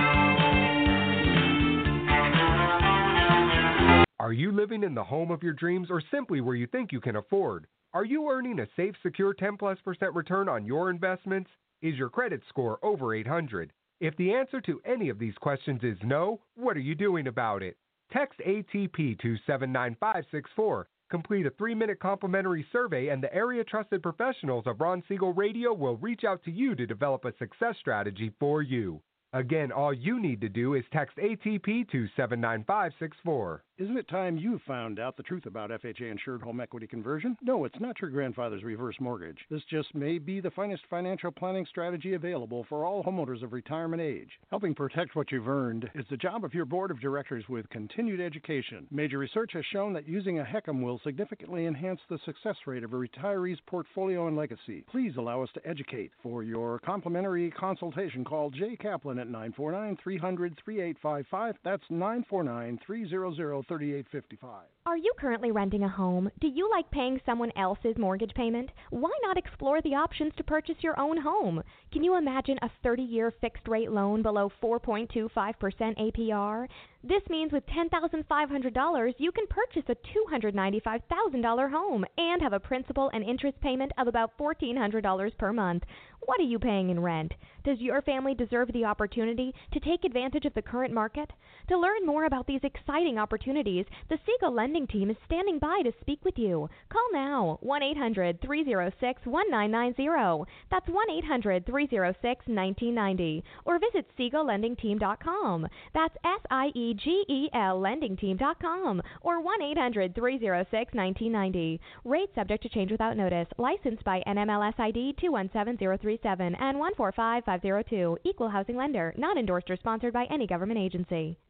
Are you living in the home of your dreams or simply where you think you can afford? Are you earning a safe, secure ten plus percent return on your investments? Is your credit score over eight hundred? If the answer to any of these questions is no, what are you doing about it? Text A T P to seven nine five six four. Complete a three-minute complimentary survey, and the area-trusted professionals of Ron Siegel Radio will reach out to you to develop a success strategy for you. Again, all you need to do is text A T P to seven nine five six four. Isn't it time you found out the truth about F H A-insured home equity conversion? No, it's not your grandfather's reverse mortgage. This just may be the finest financial planning strategy available for all homeowners of retirement age. Helping protect what you've earned is the job of your board of directors with continued education. Major research has shown that using a HECM will significantly enhance the success rate of a retiree's portfolio and legacy. Please allow us to educate. For your complimentary consultation, call Jay Kaplan at nine four nine, three hundred, thirty-eight fifty-five. That's nine four nine, three hundred, thirty-eight fifty-five. Are you currently renting a home? Do you like paying someone else's mortgage payment? Why not explore the options to purchase your own home? Can you imagine a thirty-year fixed-rate loan below four point two five percent A P R? This means with ten thousand five hundred dollars, you can purchase a two hundred ninety-five thousand dollars home and have a principal and interest payment of about fourteen hundred dollars per month. What are you paying in rent? Does your family deserve the opportunity to take advantage of the current market? To learn more about these exciting opportunities, the Siegel Lending Team is standing by to speak with you. Call now, one eight hundred, three oh six, one nine nine zero. That's one eight hundred, three oh six, nineteen ninety. Or visit siegel lending team dot com. That's S I E G E L lending team dot com. Or one eight hundred, three oh six, nineteen ninety. Rate subject to change without notice. Licensed by N M L S I D two one seven zero three seven and one four five five zero two. Equal housing lender. Not endorsed or sponsored by any government agency.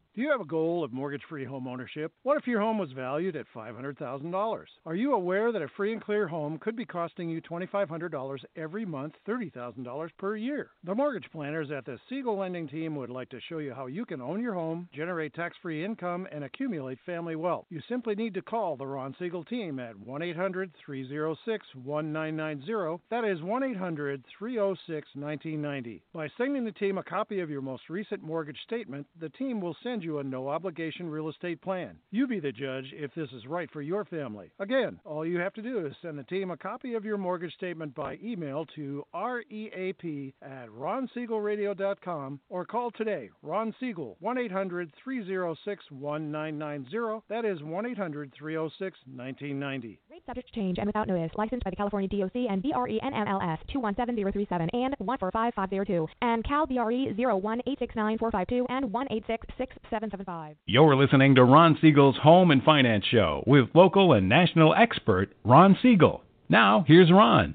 Do you have a goal of mortgage-free home ownership? What if your home was valued at five hundred thousand dollars? Are you aware that a free and clear home could be costing you twenty-five hundred dollars every month, thirty thousand dollars per year? The mortgage planners at the Siegel Lending Team would like to show you how you can own your home, generate tax-free income, and accumulate family wealth. You simply need to call the Ron Siegel Team at one eight hundred, three oh six, one nine nine zero. That is one eight hundred, three oh six, one nine nine zero. By sending the team a copy of your most recent mortgage statement, the team will send you a no-obligation real estate plan. You be the judge if this is right for your family. Again, all you have to do is send the team a copy of your mortgage statement by email to reap at ron siegel radio dot com or call today. Ron Siegel, one eight hundred, three oh six, one nine nine zero. That is one eight hundred, three oh six, one nine nine zero. Rate subject to change and without notice. Licensed by the California D O C and B R E N M L S two one seven zero three seven and one four five five zero two and Cal B R E zero one eight six nine four five two and one eight six six seven seven five. You're listening to Ron Siegel's Home and Finance Show with local and national expert Ron Siegel. Now, here's Ron.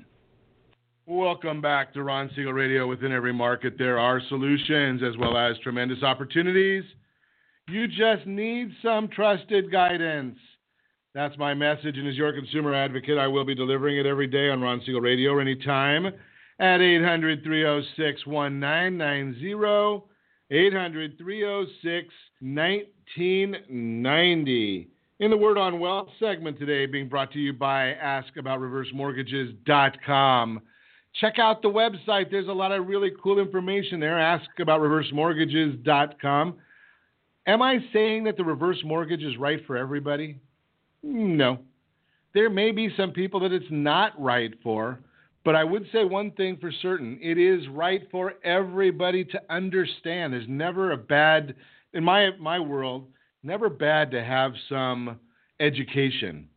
Welcome back to Ron Siegel Radio. Within every market, there are solutions as well as tremendous opportunities. You just need some trusted guidance. That's my message, and as your consumer advocate, I will be delivering it every day on Ron Siegel Radio or anytime at eight hundred, three oh six, one nine nine zero. eight hundred, three oh six, nineteen ninety. In the Word on Wealth segment today, being brought to you by ask about reverse mortgages dot com. Check out the website. There's a lot of really cool information there. ask about reverse mortgages dot com. Am I saying that the reverse mortgage is right for everybody? No. There may be some people that it's not right for. But I would say one thing for certain. It is right for everybody to understand. There's never a bad, in my my world, never bad to have some education.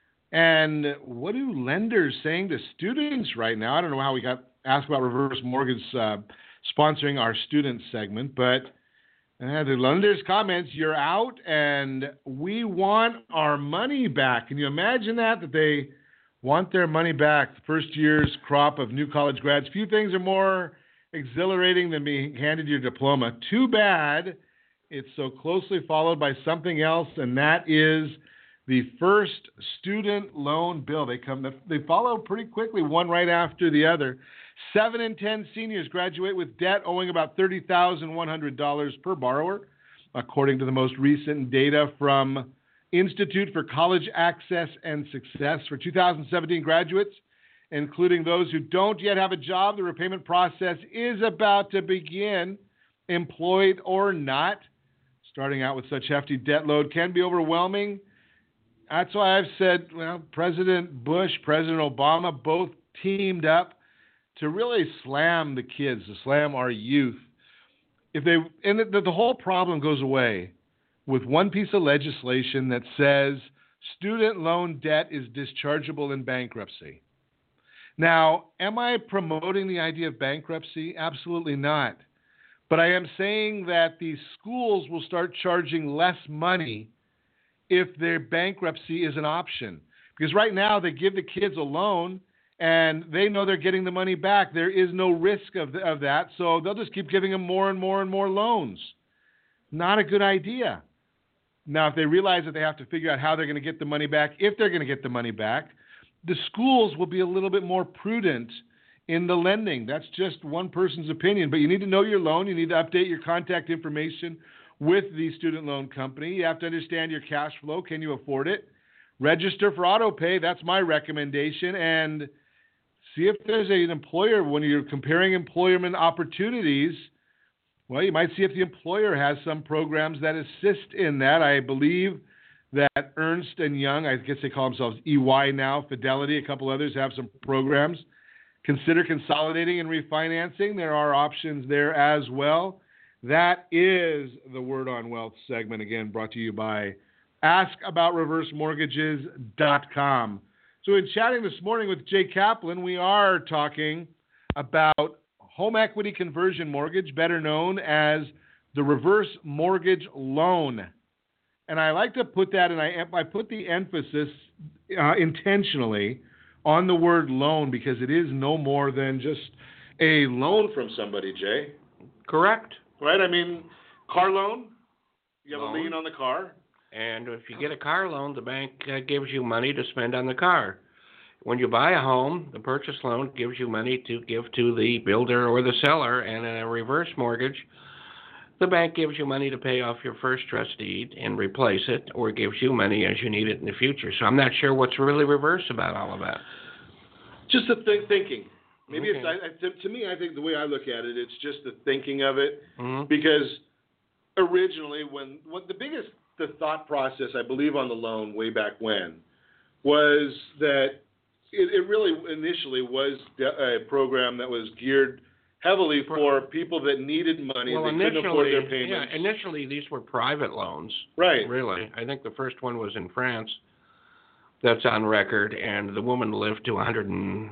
And what do lenders saying to students right now? I don't know how we got asked about reverse mortgage uh, sponsoring our student segment, but uh, the lenders' comments, you're out and we want our money back. Can you imagine that, that they want their money back? The first year's crop of new college grads. Few things are more exhilarating than being handed your diploma. Too bad it's so closely followed by something else, and that is the first student loan bill. They come, they follow pretty quickly, one right after the other. Seven in ten seniors graduate with debt owing about thirty thousand one hundred dollars per borrower, according to the most recent data from Institute for College Access and Success. For two thousand seventeen graduates, including those who don't yet have a job, the repayment process is about to begin, employed or not. Starting out with such hefty debt load can be overwhelming. That's why I've said, well, President Bush, President Obama both teamed up to really slam the kids, to slam our youth. If they, and the, the whole problem goes away with one piece of legislation that says student loan debt is dischargeable in bankruptcy. Now, am I promoting the idea of bankruptcy? Absolutely not. But I am saying that the schools will start charging less money if their bankruptcy is an option. Because right now they give the kids a loan and they know they're getting the money back. There is no risk of, the, of that, so they'll just keep giving them more and more and more loans. Not a good idea. Now, if they realize that they have to figure out how they're going to get the money back, if they're going to get the money back, the schools will be a little bit more prudent in the lending. That's just one person's opinion. But you need to know your loan. You need to update your contact information with the student loan company. You have to understand your cash flow. Can you afford it? Register for auto pay. That's my recommendation. And see if there's an employer, when you're comparing employment opportunities, well, you might see if the employer has some programs that assist in that. I believe that Ernst and Young, I guess they call themselves E Y now, Fidelity, a couple others have some programs. Consider consolidating and refinancing. There are options there as well. That is the Word on Wealth segment, again, brought to you by ask about reverse mortgages dot com. So in chatting this morning with Jay Kaplan, we are talking about home equity conversion mortgage, better known as the reverse mortgage loan. And I like to put that, and I, I put the emphasis uh, intentionally on the word loan because it is no more than just a loan from somebody, Jay. Correct. Right? I mean, car loan, You have loan. a lien on the car? And if you get a car loan, the bank uh, gives you money to spend on the car. When you buy a home, the purchase loan gives you money to give to the builder or the seller, and in a reverse mortgage, the bank gives you money to pay off your first trust deed and replace it, or gives you money as you need it in the future. So I'm not sure what's really reverse about all of that. Just the th- thinking. Maybe Okay. it's I, I, to, to me, I think the way I look at it, it's just the thinking of it. Mm-hmm. Because originally, when what the biggest the thought process, I believe, on the loan way back when, was that it, it really initially was a program that was geared heavily for people that needed money. Well, they couldn't afford their payments. Yeah, initially these were private loans. Right. Really. I think the first one was in France. That's on record, and the woman lived to one hundred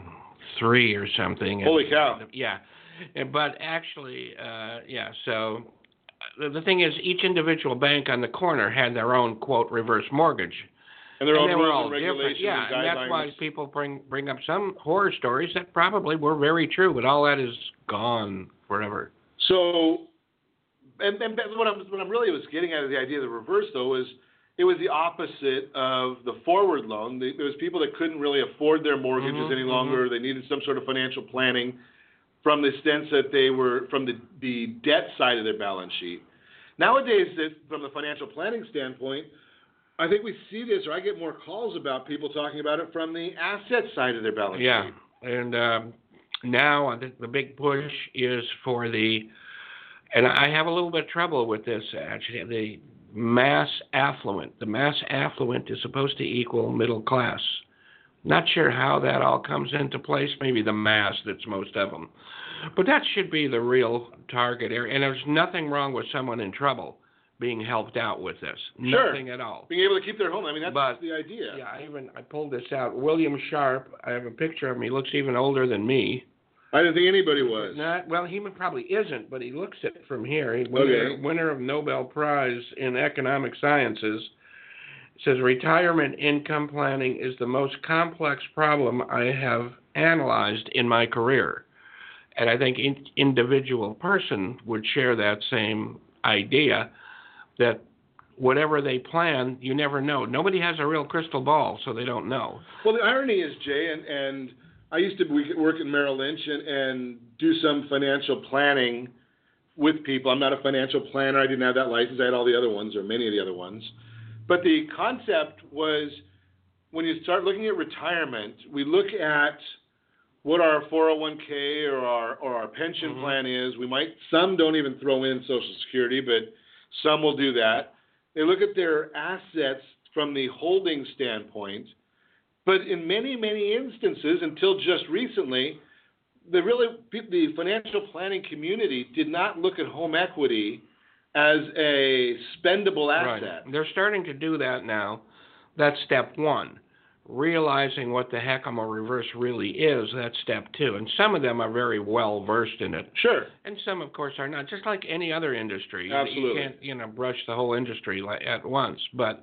three or something. Holy and, cow. Yeah. But actually, uh, yeah, so the thing is, each individual bank on the corner had their own, quote, reverse mortgage. And their and own they were rules all and different. regulations Yeah, and and that's guidelines. why people bring bring up some horror stories that probably were very true, but all that is gone forever. So, and, and what I'm what I'm really was getting at, the idea of the reverse, though, was it was the opposite of the forward loan. There was people that couldn't really afford their mortgages Mm-hmm, any longer. mm-hmm. They needed some sort of financial planning from the sense that they were from the, the debt side of their balance sheet. Nowadays, that from the financial planning standpoint, I think we see this, or I get more calls about people talking about it from the asset side of their balance Yeah, sheet. and um, now I think the big push is for the, and I have a little bit of trouble with this actually, the mass affluent. The mass affluent is supposed to equal middle class. Not sure how that all comes into place. Maybe the mass, that's most of them. But that should be the real target area. And there's nothing wrong with someone in trouble being helped out with this. Sure. Nothing at all. Being able to keep their home. I mean, that's But, the idea. Yeah, I even I pulled this out. William Sharp, I have a picture of him. He looks even older than me. I didn't think anybody was. Not, well, he probably isn't, but he looks it from here. He winner, Okay. winner of Nobel Prize in Economic Sciences. It says, retirement income planning is the most complex problem I have analyzed in my career. And I think an individual person would share that same idea that whatever they plan, you never know. Nobody has a real crystal ball, so they don't know. Well, the irony is, Jay, and, and I used to work at Merrill Lynch and, and do some financial planning with people. I'm not a financial planner. I didn't have that license. I had all the other ones, or many of the other ones. But the concept was, when you start looking at retirement, we look at what our four oh one k or our or our pension Mm-hmm. plan is. We might, some don't even throw in Social Security, but some will do that. They look at their assets from the holding standpoint. But in many, many instances, until just recently, the really the financial planning community did not look at home equity as a spendable asset. Right. They're starting to do that now. That's step one. Realizing what the heck a reverse really is, that's step two. And some of them are very well versed in it. Sure. And some, of course, are not. Just like any other industry. Absolutely. You can't, you know, brush the whole industry at once. But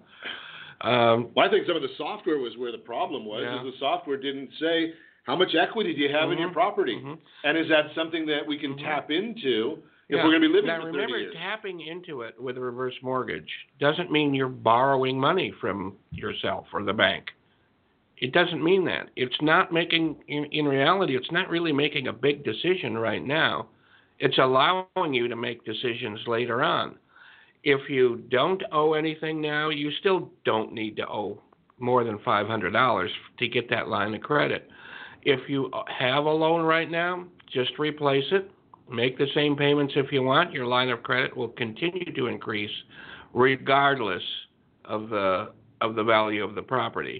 um, well, I think some of the software was where the problem was. Yeah. Is the software didn't say how much equity do you have mm-hmm. in your property, mm-hmm. and is that something that we can mm-hmm. tap into if yeah. we're going to be living now, for thirty remember, years? tapping into it with a reverse mortgage doesn't mean you're borrowing money from yourself or the bank. It doesn't mean that. It's not making, in, in reality, it's not really making a big decision right now. It's allowing you to make decisions later on. If you don't owe anything now, you still don't need to owe more than five hundred dollars to get that line of credit. If you have a loan right now, just replace it. Make the same payments if you want. Your line of credit will continue to increase regardless of the of the value of the property.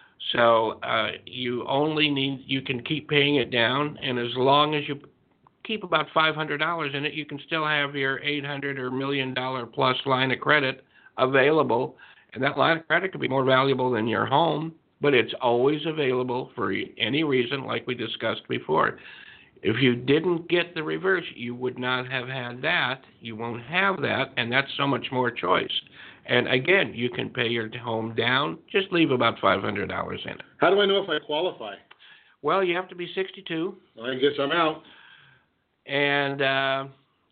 So uh, you only need, you can keep paying it down, and as long as you keep about five hundred dollars in it, you can still have your eight hundred dollars or million dollar plus line of credit available. And that line of credit could be more valuable than your home, but it's always available for any reason, like we discussed before. If you didn't get the reverse, you would not have had that. You won't have that, and that's so much more choice. And again, you can pay your home down. Just leave about five hundred dollars in it. How do I know if I qualify? Well, you have to be sixty-two. I guess I'm out. And uh,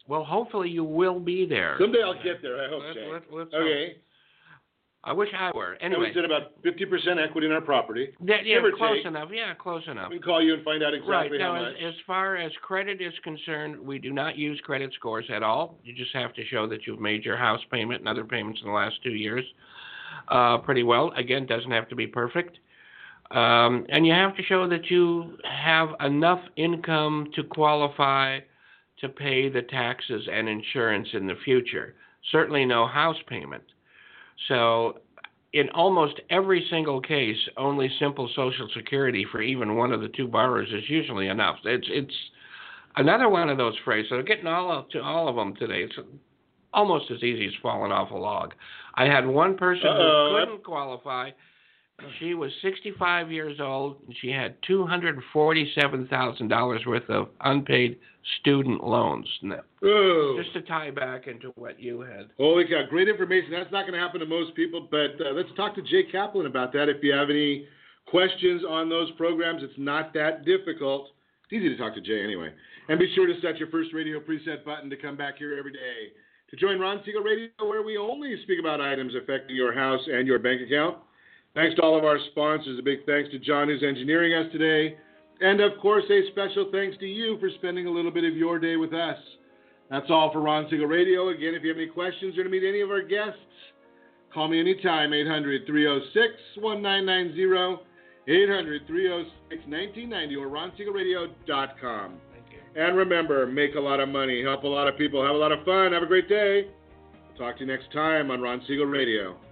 Well, hopefully you will be there. Someday I'll get there. I hope, let's, Jay. let's, let's okay. Hope. I wish I were. Anyway. And we said about fifty percent equity in our property. That, yeah, Give or close take. enough. Yeah, close enough. We can call you and find out exactly right. how now, much. As, as far as credit is concerned, we do not use credit scores at all. You just have to show that you've made your house payment and other payments in the last two years uh, pretty well. Again, doesn't have to be perfect. Um, and you have to show that you have enough income to qualify to pay the taxes and insurance in the future. Certainly no house payment. So in almost every single case, only simple Social Security for even one of the two borrowers is usually enough. It's it's another one of those phrases. So getting all of, to all of them today, it's almost as easy as falling off a log. I had one person Uh-oh. who couldn't qualify. She was sixty-five years old, and she had two hundred forty-seven thousand dollars worth of unpaid student loans. Now, just to tie back into what you had. Holy cow, great information. That's not going to happen to most people, but uh, let's talk to Jay Kaplan about that. If you have any questions on those programs, it's not that difficult. It's easy to talk to Jay anyway. And be sure to set your first radio preset button to come back here every day to join Ron Siegel Radio, where we only speak about items affecting your house and your bank account. Thanks to all of our sponsors. A big thanks to John, who's engineering us today. And, of course, a special thanks to you for spending a little bit of your day with us. That's all for Ron Siegel Radio. Again, if you have any questions or to meet any of our guests, call me anytime, eight hundred, three oh six, one nine nine zero, eight hundred, three oh six, nineteen ninety, or ron siegel radio dot com. Thank you. And remember, make a lot of money, help a lot of people, have a lot of fun, have a great day. We'll talk to you next time on Ron Siegel Radio.